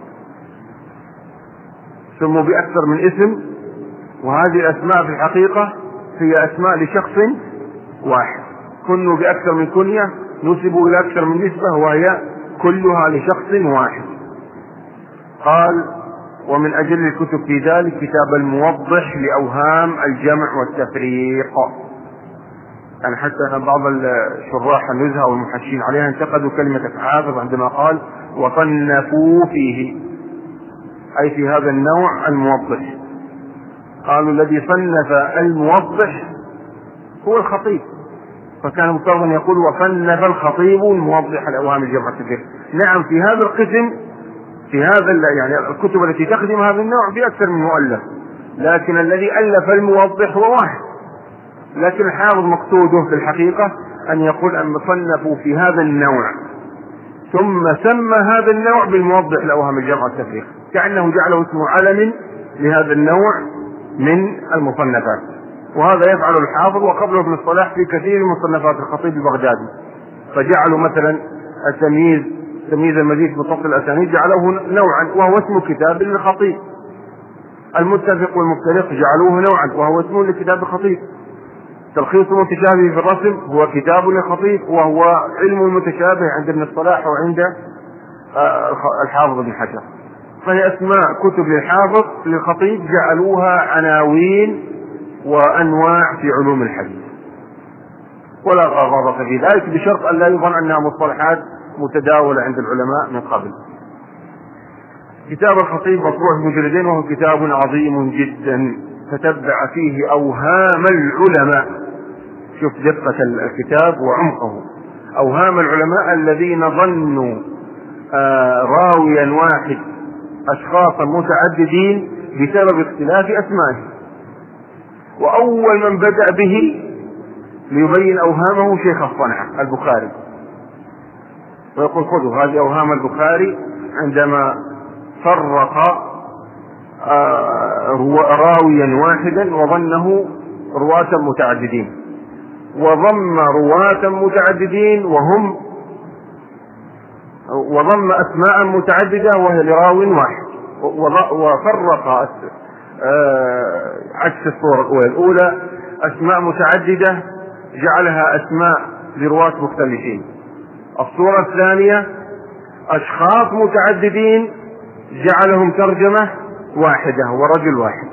سموا بأكثر من اسم، وهذه الأسماء في الحقيقة هي أسماء لشخص واحد، كنوا بأكثر من كنية نسبوا إلى أكثر من نسبة وهي كلها لشخص واحد. قال ومن أجل الكتب في ذلك كتاب الموضح لأوهام الجمع والتفريق. يعني حتى بعض الشراح النزهة والمحشين عليها انتقدوا كلمة حافظ عندما قال وصنفوا فيه، أي في هذا النوع الموضح. قالوا الذي صنف الموضح هو الخطيب، فكان مفترض يقول وصنف الخطيب الموضح لأوهام الجمع والتفريق. نعم في هذا القسم، في هذا يعني الكتب التي تخدم هذا النوع في أكثر من مؤلف، لكن الذي ألف الموضح هو واحد. لكن الحافظ مقصوده في الحقيقة أن يقول أن صنفوا في هذا النوع ثم سمى هذا النوع بالموضح لأوهام الجمع والتفريق، كأنه جعله اسمه علم لهذا النوع من المصنفات. وهذا يفعل الحافظ وقبله ابن الصلاح في كثير من مصنفات الخطيب البغدادي، فجعلوا مثلا التمييز تمييز المزيد بطبق الأسانيد جعلوه نوعا وهو اسم كتاب للخطيب، المتفق والمفترق جعلوه نوعا وهو اسم لكتاب الخطيب، تلخيص المتشابه في الرسم هو كتاب للخطيب وهو علم المتشابه عند ابن الصلاح وعند الحافظ بن حجر. فهي أسماء كتب للحافظ للخطيب جعلوها عناوين وأنواع في علوم الحديث، ولا غضاضة في ذلك بشرط أن لا يظن أنها مصطلحات متداولة عند العلماء من قبل. كتاب الخطيب مطبوع في مجلدين وهو كتاب عظيم جدا تتبع فيه أوهام العلماء، شوف دقة الكتاب وعمقه، أوهام العلماء الذين ظنوا آه راويا واحد أشخاصا متعددين بسبب اختلاف أسمائه. وأول من بدأ به ليبين أوهامه شيخ الصنعة البخاري، ويقول خذوا هذه أوهام البخاري عندما فرق آه راويا واحدا وظنه رواة متعددين، وضم رواة متعددين وهم وضم أسماء متعددة وهي لراو واحد، وفرق عكس الصورة الأولى. الأولى أسماء متعددة جعلها أسماء لرواة مختلفين. الصورة الثانية أشخاص متعددين جعلهم ترجمة واحدة ورجل واحد.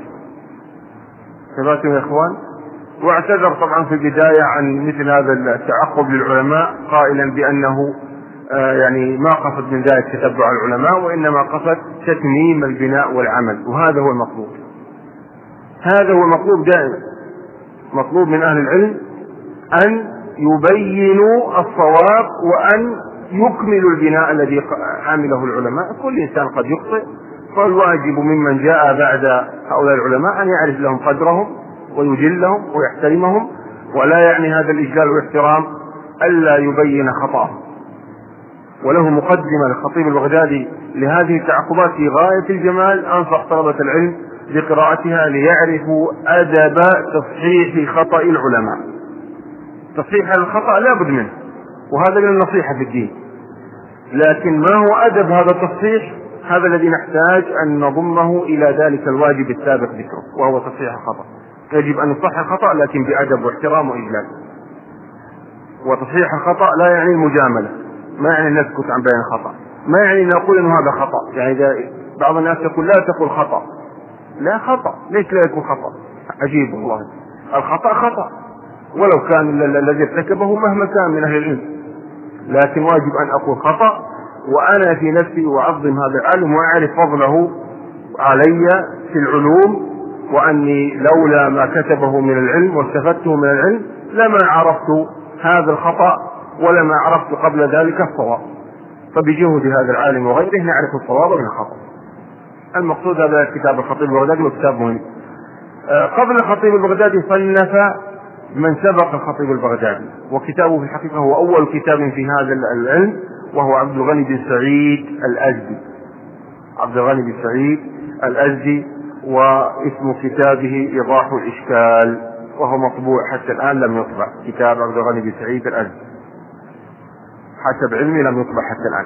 ثباتوا يا إخوان. واعتذر طبعا في البداية عن مثل هذا التعقب للعلماء قائلا بأنه آه يعني ما قصد من ذلك تتبع العلماء، وإنما قصد تتميم البناء والعمل، وهذا هو المطلوب. هذا هو المطلوب دائما. مطلوب من أهل العلم أن يبينوا الصواب وأن يكملوا البناء الذي عمله العلماء. كل إنسان قد يخطئ، فالواجب ممن جاء بعد هؤلاء العلماء أن يعرف لهم قدرهم ويجلهم ويحترمهم، ولا يعني هذا الإجلال والاحترام ألا يبين خطأهم. وله مقدمة للخطيب البغدادي لهذه التعقبات في غاية الجمال، أنصح طلبة العلم بقراءتها ليعرفوا أدب تصحيح خطأ العلماء. تصحيح الخطأ لا بد منه، وهذا من النصيحة في الدين، لكن ما هو أدب هذا التصحيح؟ هذا الذي نحتاج أن نضمه إلى ذلك الواجب السابق ذكره، وهو تصحيح الخطأ. يجب أن نصحح الخطأ لكن بأدب واحترام وإجلال. وتصحيح الخطأ لا يعني المجاملة، ما يعني نسكت عن بيان الخطأ، ما يعني نقول أنه هذا خطأ. يعني إذا بعض الناس يقول لا تقول خطأ، لا خطأ، ليش لا يكون خطأ؟ عجيب والله، الخطأ خطأ ولو كان الذي ارتكبه مهما كان من أهل العلم، لكن واجب أن أقول خطأ وأنا في نفسي أعظم هذا العالم وأعرف فضله علي في العلوم، وأني لولا ما كتبه من العلم واستفدته من العلم لما عرفت هذا الخطأ ولما عرفت قبل ذلك الصواب. فبجهد هذا العالم وغيره نعرف الصواب من الخطأ. المقصود هذا كتاب الخطيب البغدادي، وكتاب مهم. قبل الخطيب البغدادي صنف من سبق الخطيب البغدادي، وكتابه في الحقيقة هو أول كتاب في هذا العلم، وهو عبد الغني بن سعيد الأزدي. عبد الغني بن سعيد الأزدي، واسم كتابه إيضاح الإشكال، وهو مطبوع حتى الآن لم يطبع. كتاب عبد الغني بن سعيد الأزدي حسب علمي لم يطبع حتى الآن.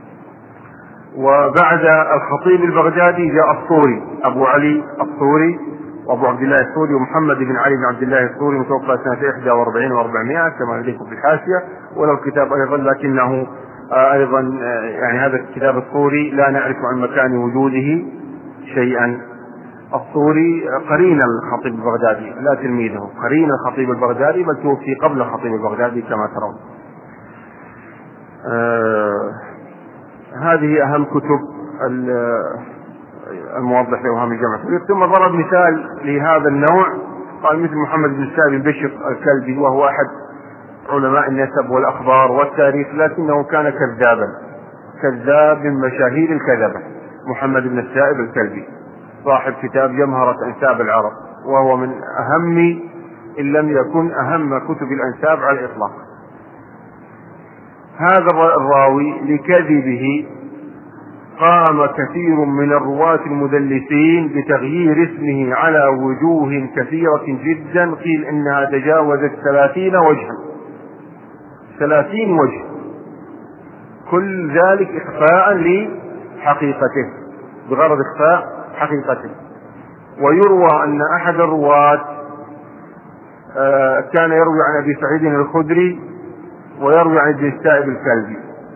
وبعد الخطيب البغدادي جاء الصوري، أبو علي الصوري وأبو عبد الله الصوري، ومحمد بن علي بن عبد الله الصوري، متوفى سنة إحدى وأربعين وأربعمائة كما لديكم في الحاشية. ولو الكتاب أيضا لكنه أيضا يعني هذا الكتاب الصوري لا نعرف عن مكان وجوده شيئا. الصوري قرين الخطيب البغدادي لا تلميذه، قرين الخطيب البغدادي، بل توفي قبل الخطيب البغدادي كما ترون. آه هذه أهم كتب الموضح لأوهام الجمع. ثم ضرب مثال لهذا النوع، قال مثل محمد بن سالم بشر الكلبي، وهو أحد علماء النسب والأخبار والتاريخ، لكنه كان كذابا، كذاب من مشاهير الكذبة. محمد بن السائب الكلبي صاحب كتاب جمهرة أنساب العرب، وهو من أهم إن لم يكن أهم كتب الأنساب على الإطلاق. هذا الراوي لكذبه قام كثير من الرواة المدلسين بتغيير اسمه على وجوه كثيرة جدا، قيل إنها تجاوزت ثلاثين وجها، ثلاثين وجه، كل ذلك إخفاء لحقيقته، بغرض إخفاء حقيقته. ويروى أن أحد الرواة كان يروي عن أبي سعيد الخدري ويروي عن ابن السائب الكلبي،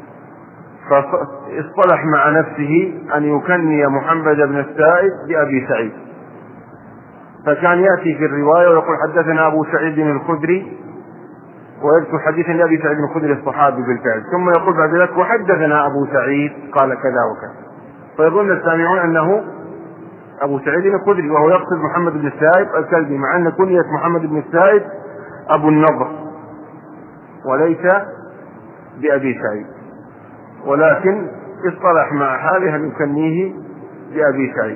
فاصطلح مع نفسه أن يكني محمد بن السائب بأبي سعيد، فكان يأتي في الرواية ويقول حدثنا أبو سعيد الخدري، ويذكر حديثا لأبي سعيد الخدري الصحابي بالفعل، ثم يقول بعد ذلك وحدثنا أبو سعيد قال كذا وكذا، فيظن السامعون أنه أبو سعيد الخدري وهو يقصد محمد بن السائب الكلبي، مع أن كنية محمد بن السائب أبو النضر وليس بأبي سعيد. ولكن اصطلح مع حاله أن يكنيه بأبي سعيد.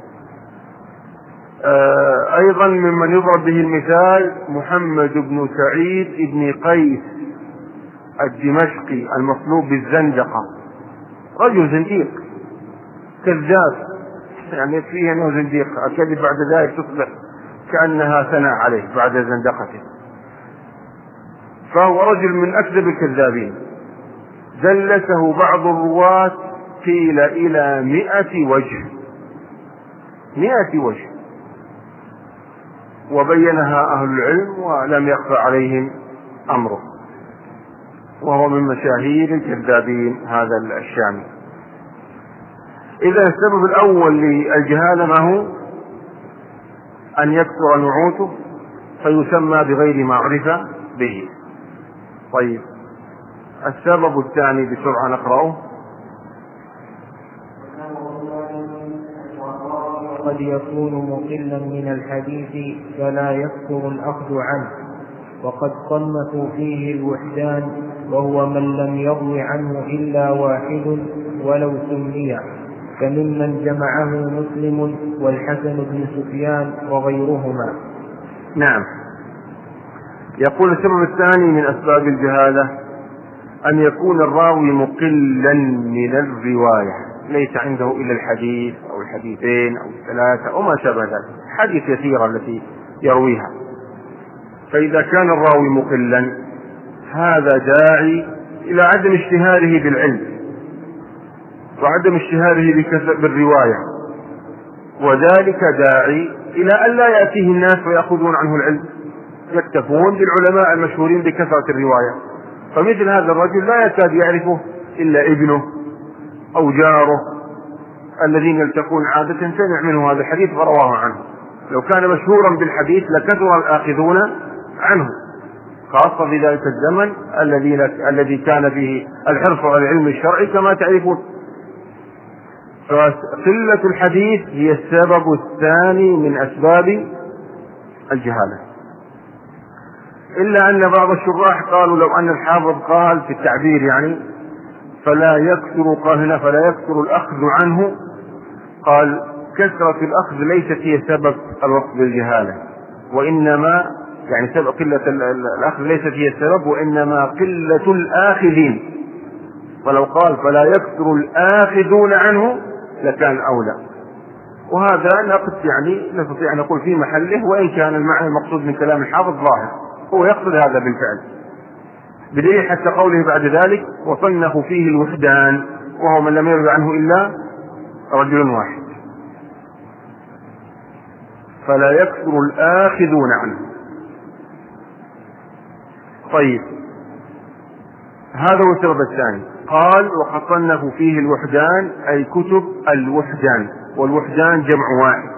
آه أيضا ممن يضرب به المثال محمد بن سعيد بن قيس الدمشقي المصلوب بالزندقة، رجل زنديق كذاب، يعني يكفيه أنه زنديق، الكذب بعد ذلك تصبح كأنها ثناء عليه بعد زندقته، فهو رجل من أكذب الكذابين. دلسه بعض الرواة قيل إلى مئة وجه، مئة وجه، وبينها أهل العلم ولم يخفى عليهم أمره، وهو من مشاهير الكذابين هذا الشامي. إذا السبب الأول للجهالة ما هو؟ أن يكثر نعوته فيسمى بغير ما عرف به. طيب السبب الثاني بسرعة نقرأه. قد يكون مقلا من الحديث فلا يكثر الأخذ عنه، وقد صنفوا فيه الوحدان، وهو من لم يروي عنه إلا واحد ولو سمي، كممن جمعه مسلم والحسن بن سفيان وغيرهما. نعم. يقول السبب الثاني من أسباب الجهالة أن يكون الراوي مقلا من الرواية، ليس عنده إلا الحديث أو الحديثين أو الثلاثة أو ما شابه ذلك، حديث يسيرة التي يرويها. فإذا كان الراوي مقلا هذا داعي إلى عدم اشتهاره بالعلم وعدم اشتهاره بالرواية، وذلك داعي إلى أن لا يأتيه الناس ويأخذون عنه العلم، يكتفون بالعلماء المشهورين بكثرة الرواية. فمثل هذا الرجل لا يكاد يعرفه إلا ابنه أو جاره الذين يلتقون عادة سمع منه هذا الحديث فرواه عنه. لو كان مشهورا بالحديث لكثر الآخذون عنه، خاصة في ذلك الزمن الذي الذي كان فيه الحرص على العلم الشرعي كما تعرفون. فقلة الحديث هي السبب الثاني من أسباب الجهالة. إلا أن بعض الشراح قالوا لو أن الحافظ قال في التعبير يعني فلا يكثر، قال هنا فلا يكثر الأخذ عنه، قال كثرة الأخذ ليست هي سبب الوصف بالجهالة، وإنما يعني سبب قلة الأخذ ليست هي السبب، وإنما قلة الآخذين. ولو قال فلا يكثر الآخذون عنه لكان أولى. وهذا نقص يعني نستطيع أن نقول في محله، وإن كان المعنى المقصود من كلام الحافظ ظاهر، هو يقصد هذا بالفعل، بدليل حتى قوله بعد ذلك وصنفوا فيه الوحدان، وهو من لم يروي عنه إلا رجل واحد، فلا يكثر الآخذون عنه. طيب هذا هو السبب الثاني. قال وقد صنفوا فيه الوحدان أي كتب الوحدان، والوحدان جمع واحد.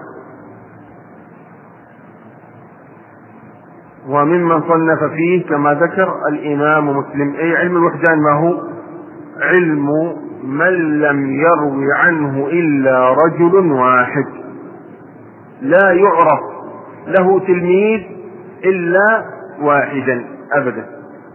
وممن صنف فيه كما ذكر الإمام مسلم. أي علم الوحدان ما هو؟ علم من لم يروي عنه إلا رجل واحد، لا يعرف له تلميذ إلا واحدا أبدا،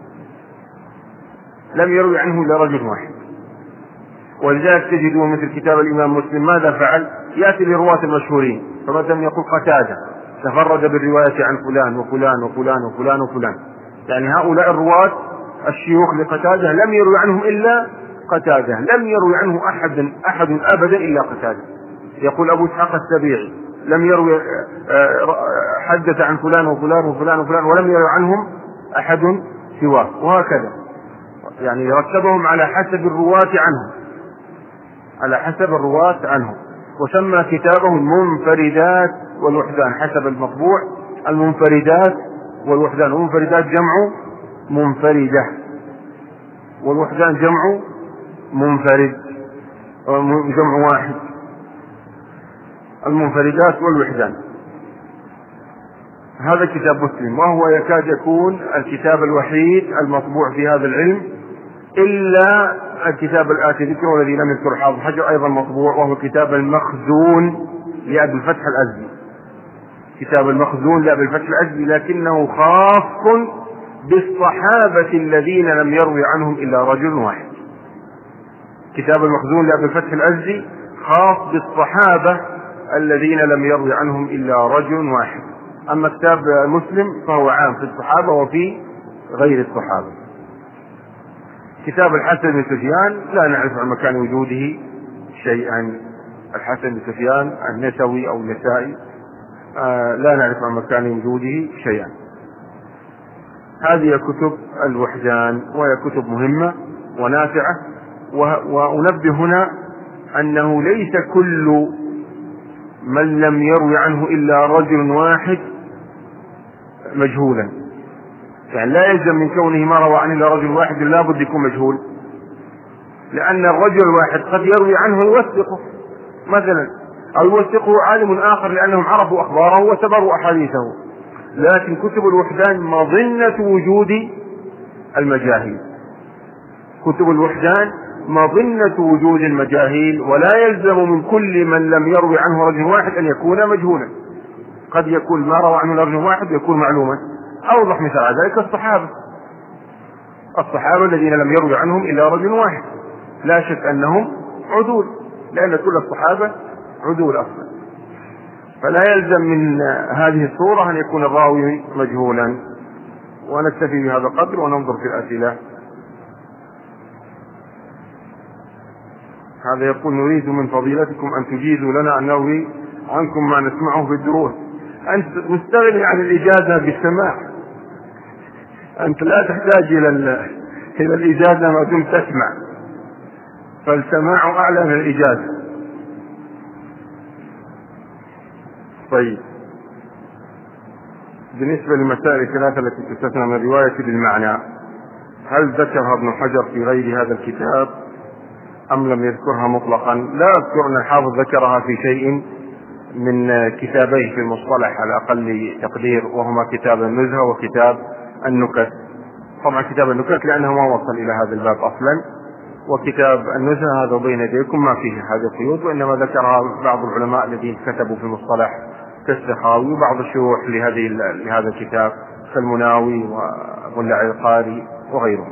لم يروي عنه إلا رجل واحد. ولذلك تجدوا مثل كتاب الإمام مسلم ماذا فعل؟ يأتي لرواة المشهورين، فمثلا يقول قتادة تفرد بالرواية عن فلان وفلان وفلان وفلان وفلان، يعني هؤلاء الرواة الشيوخ لقتادة لم يروي عنهم إلا قتادة، لم يروي عنه أحد أحد أبدا إلا قتادة. يقول أبو إسحاق السبيعي لم يروي حدث عن فلان وفلان وفلان وفلان ولم يروي عنهم أحد سواه، وهكذا يعني يرتبهم على حسب الرواة عنهم، على حسب الرواة عنهم. وسمى كتابه المنفردات والوحدان حسب المطبوع، المنفردات والوحدان، والمنفردات جمع منفردة، والوحدان جمع منفرد جمع واحد، المنفردات والوحدان. هذا كتاب مسلم، وهو يكاد يكون الكتاب الوحيد المطبوع في هذا العلم، إلا الكتاب الآتي ذكره والذي لم يذكر حافظ حجر أيضا مطبوع، وهو كتاب المخزون لأبي الفتح الأزدي، كتاب المخزون لأبي الفتح الأزدي، لكنه خاص بالصحابة الذين لم يروي عنهم إلا رجل واحد. كتاب المخزون لأبي الفتح الأزدي خاص بالصحابة الذين لم يروي عنهم إلا رجل واحد. أما كتاب مسلم فهو عام في الصحابة وفي غير الصحابة. كتاب الحسن بن سفيان لا نعرف عن مكان وجوده شيئا. الحسن بن سفيان النسوي أو النسائي آه لا نعرف عن مكان وجوده شيئا. هذه كتب الوحدان وهي كتب مهمة ونافعة. وأنبه هنا أنه ليس كل من لم يروي عنه إلا رجل واحد مجهولا، يعني لا يلزم من كونه ما روى عنه إلا رجل واحد لا بد يكون مجهول، لأن الرجل الواحد قد يروي عنه يوثقه مثلا، أو يوثقه عالم آخر لأنهم عرفوا أخباره وتبروا أحاديثه. لكن كتب الوحدان مظنة وجود المجاهيل، كتب الوحدان مظنة وجود المجاهيل، ولا يلزم من كل من لم يروي عنه رجل واحد أن يكون مجهولا. قد يكون ما روى عنه رجل واحد يكون معلوما. أوضح مثال على ذلك الصحابة الصحابة الذين لم يروي عنهم إلا رجل واحد لا شك أنهم عدول، لأن كل الصحابة عدول أصلا. فلا يلزم من هذه الصورة أن يكون الراوي مجهولا. ونكتفي بهذا القدر وننظر في الأسئلة. هذا يقول: نريد من فضيلتكم أن تجيزوا لنا أن نروي عنكم ما نسمعه في الدروس. أنت مستغني عن الإجازة بالسماع، أنت لا تحتاج إلى إلى الإجازة ما دمت تسمع، فالسماع أعلى من الإجازة. طيب، بالنسبة للمسائل الثلاثة التي تستثنى من الرواية بالمعنى، هل ذكرها ابن حجر في غير هذا الكتاب أم لم يذكرها مطلقا؟ لا أذكر أن الحافظ ذكرها في شيء من كتابيه في المصطلح على أقل تقدير، وهما كتاب النزهة وكتاب النكت. طبعا كتاب النكت لأنه ما وصل إلى هذا الباب أصلا، وكتاب النزهة هذا بين يديكم ما فيه هذا القيود، وإنما ذكرها بعض العلماء الذين كتبوا في المصطلح كالسخاوي وبعض الشروح لهذه لهذا الكتاب كالمناوي وملا القاري وغيرهم.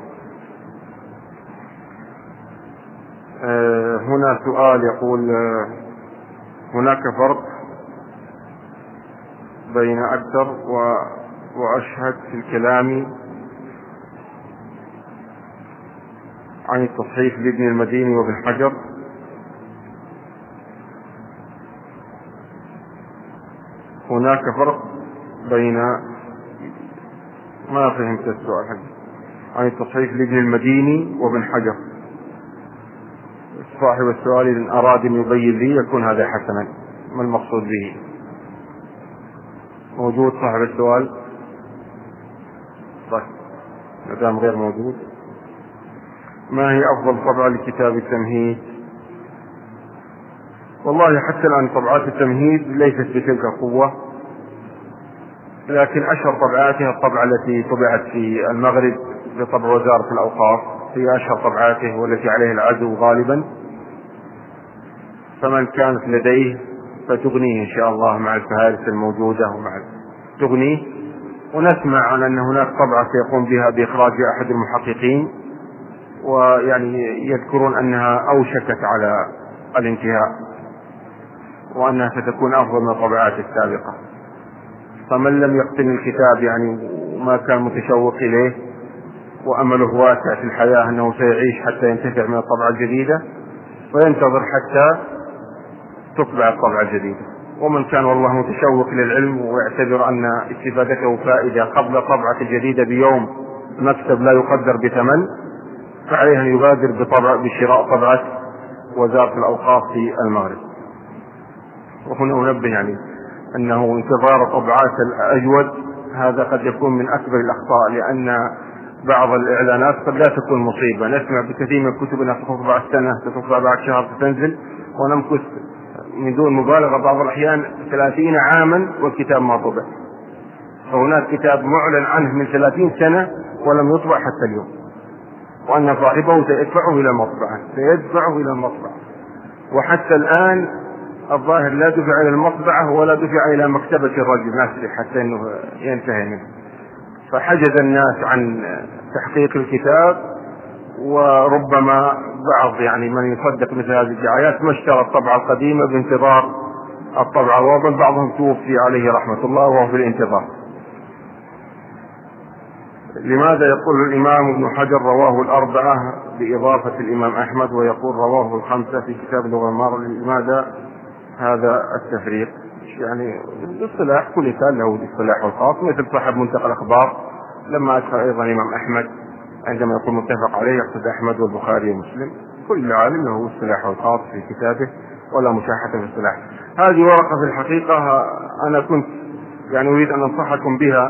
هنا سؤال يقول: هناك فرق بين أكثر وأشهد في الكلام عن التصحيف لابن المديني وابن حجر. هناك فرق بين ما فهمت السؤال حقي. عن التصحيف لابن المديني وابن حجر. صاحب السؤال إن أراد أن يبين لي يكون هذا حسنا. ما المقصود به؟ موجود صاحب السؤال؟ طيب، ما دام غير موجود، ما هي أفضل طبعة لكتاب التمهيد؟ والله حتى الآن طبعات التمهيد ليست بتلك القوة، لكن أشهر طبعاتها الطبعة التي طبعت في المغرب بطبع وزارة الأوقاف، هي أشهر طبعاته والتي عليه العزو غالبا، فمن كانت لديه فتغنيه إن شاء الله مع الفهارس الموجودة ومع تغنيه. ونسمع عن أن هناك طبعة سيقوم بها بإخراج أحد المحققين، ويعني يذكرون أنها أوشكت على الانتهاء، وأنها ستكون أفضل من الطبعات السابقة. فمن لم يقتني الكتاب يعني وما كان متشوق إليه وأمله واسع في الحياة أنه سيعيش حتى ينتفع من الطبعة الجديدة، فينتظر حتى تطبع الطبعة الجديدة. ومن كان والله متشوق للعلم ويعتبر أن استفادته فائدة قبل الطبعة الجديدة بيوم، مكتب لا يقدر بثمن، فعليه أن يبادر بطبع بشراء طبعة وزارة الأوقاف في المغرب. وهنا أنبه يعني أنه انتظار طبعات الأجود هذا قد يكون من أكبر الأخطاء، لأن بعض الإعلانات قد لا تكون مصيبة. نسمع بكثير من الكتب أنها ستطبع السنة، ستطبع بعد شهر، ستنزل، ونمكث من دون مبالغة بعض الأحيان ثلاثين عاما والكتاب ما طبع. فهناك كتاب معلن عنه من ثلاثين سنة ولم يطبع حتى اليوم، وأن صاحبه سيدفعه إلى المطبعة سيدفعه إلى المطبعة وحتى الآن الظاهر لا دفع إلى المطبعة ولا دفع إلى مكتبة الرجل نفسه حتى أنه ينتهي منه. فحجز الناس عن تحقيق الكتاب وربما بعض يعني من يصدق مثل هذه الدعايات ما اشترى الطبعة القديمة بانتظار الطبعة الواضح، بعضهم توفي عليه رحمة الله وهو في الانتظار. لماذا يقول الإمام ابن حجر رواه الأربعة بإضافة الإمام أحمد، ويقول رواه الخمسة في كتاب اللغة المارة؟ لماذا هذا التفريق؟ يعني الاصطلاح كل إنسان له اصطلاحه الخاص، مثل صاحب منتقى الأخبار لما أدخل أيضا الإمام أحمد عندما يقول متفق عليه يقصد أحمد والبخاري ومسلم. كل عالم له اصطلاحه الخاص في كتابه ولا مشاحة في الاصطلاح. هذه ورقة في الحقيقة أنا كنت يعني أريد أن أنصحكم بها،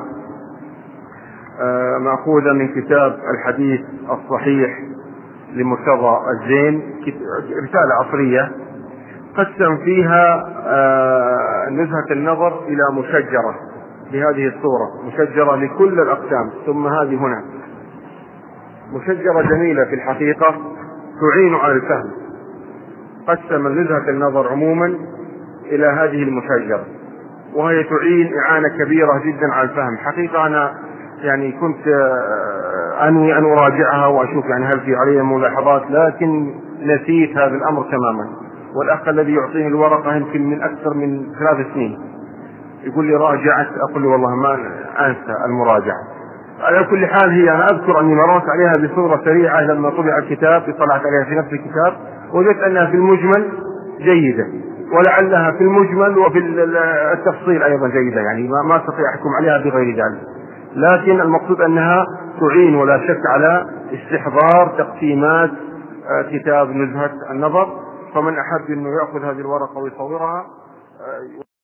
مأخوذة من كتاب الحديث الصحيح لمرتضى الزين، رسالة عصرية قسم فيها نزهة النظر إلى مشجرة بهذه الصورة، مشجرة لكل الأقسام، ثم هذه هنا مشجرة جميلة في الحقيقة تعين على الفهم. قسم نزهة النظر عموما إلى هذه المشجرة، وهي تعين إعانة كبيرة جدا على الفهم. حقيقة أنا يعني كنت أنوي أن أراجعها وأشوف يعني هل في عليها ملاحظات، لكن نسيت هذا الأمر تماما. والأخ الذي يعطيني الورقة يمكن من أكثر من ثلاث سنين يقول لي راجعت، أقول لي والله ما أنسى المراجعة. على كل حال هي أنا أذكر أني مررت عليها بصورة سريعة لما طبع الكتاب، اطلعت عليها في نفس الكتاب وجدت أنها في المجمل جيدة، ولعلها في المجمل وفي التفصيل أيضا جيدة، يعني ما أستطيع أحكم عليها بغير ذلك. لكن المقصود أنها تعين ولا شك على استحضار تقسيمات كتاب نزهة النظر. فمن أحب أنه يأخذ هذه الورقة ويصورها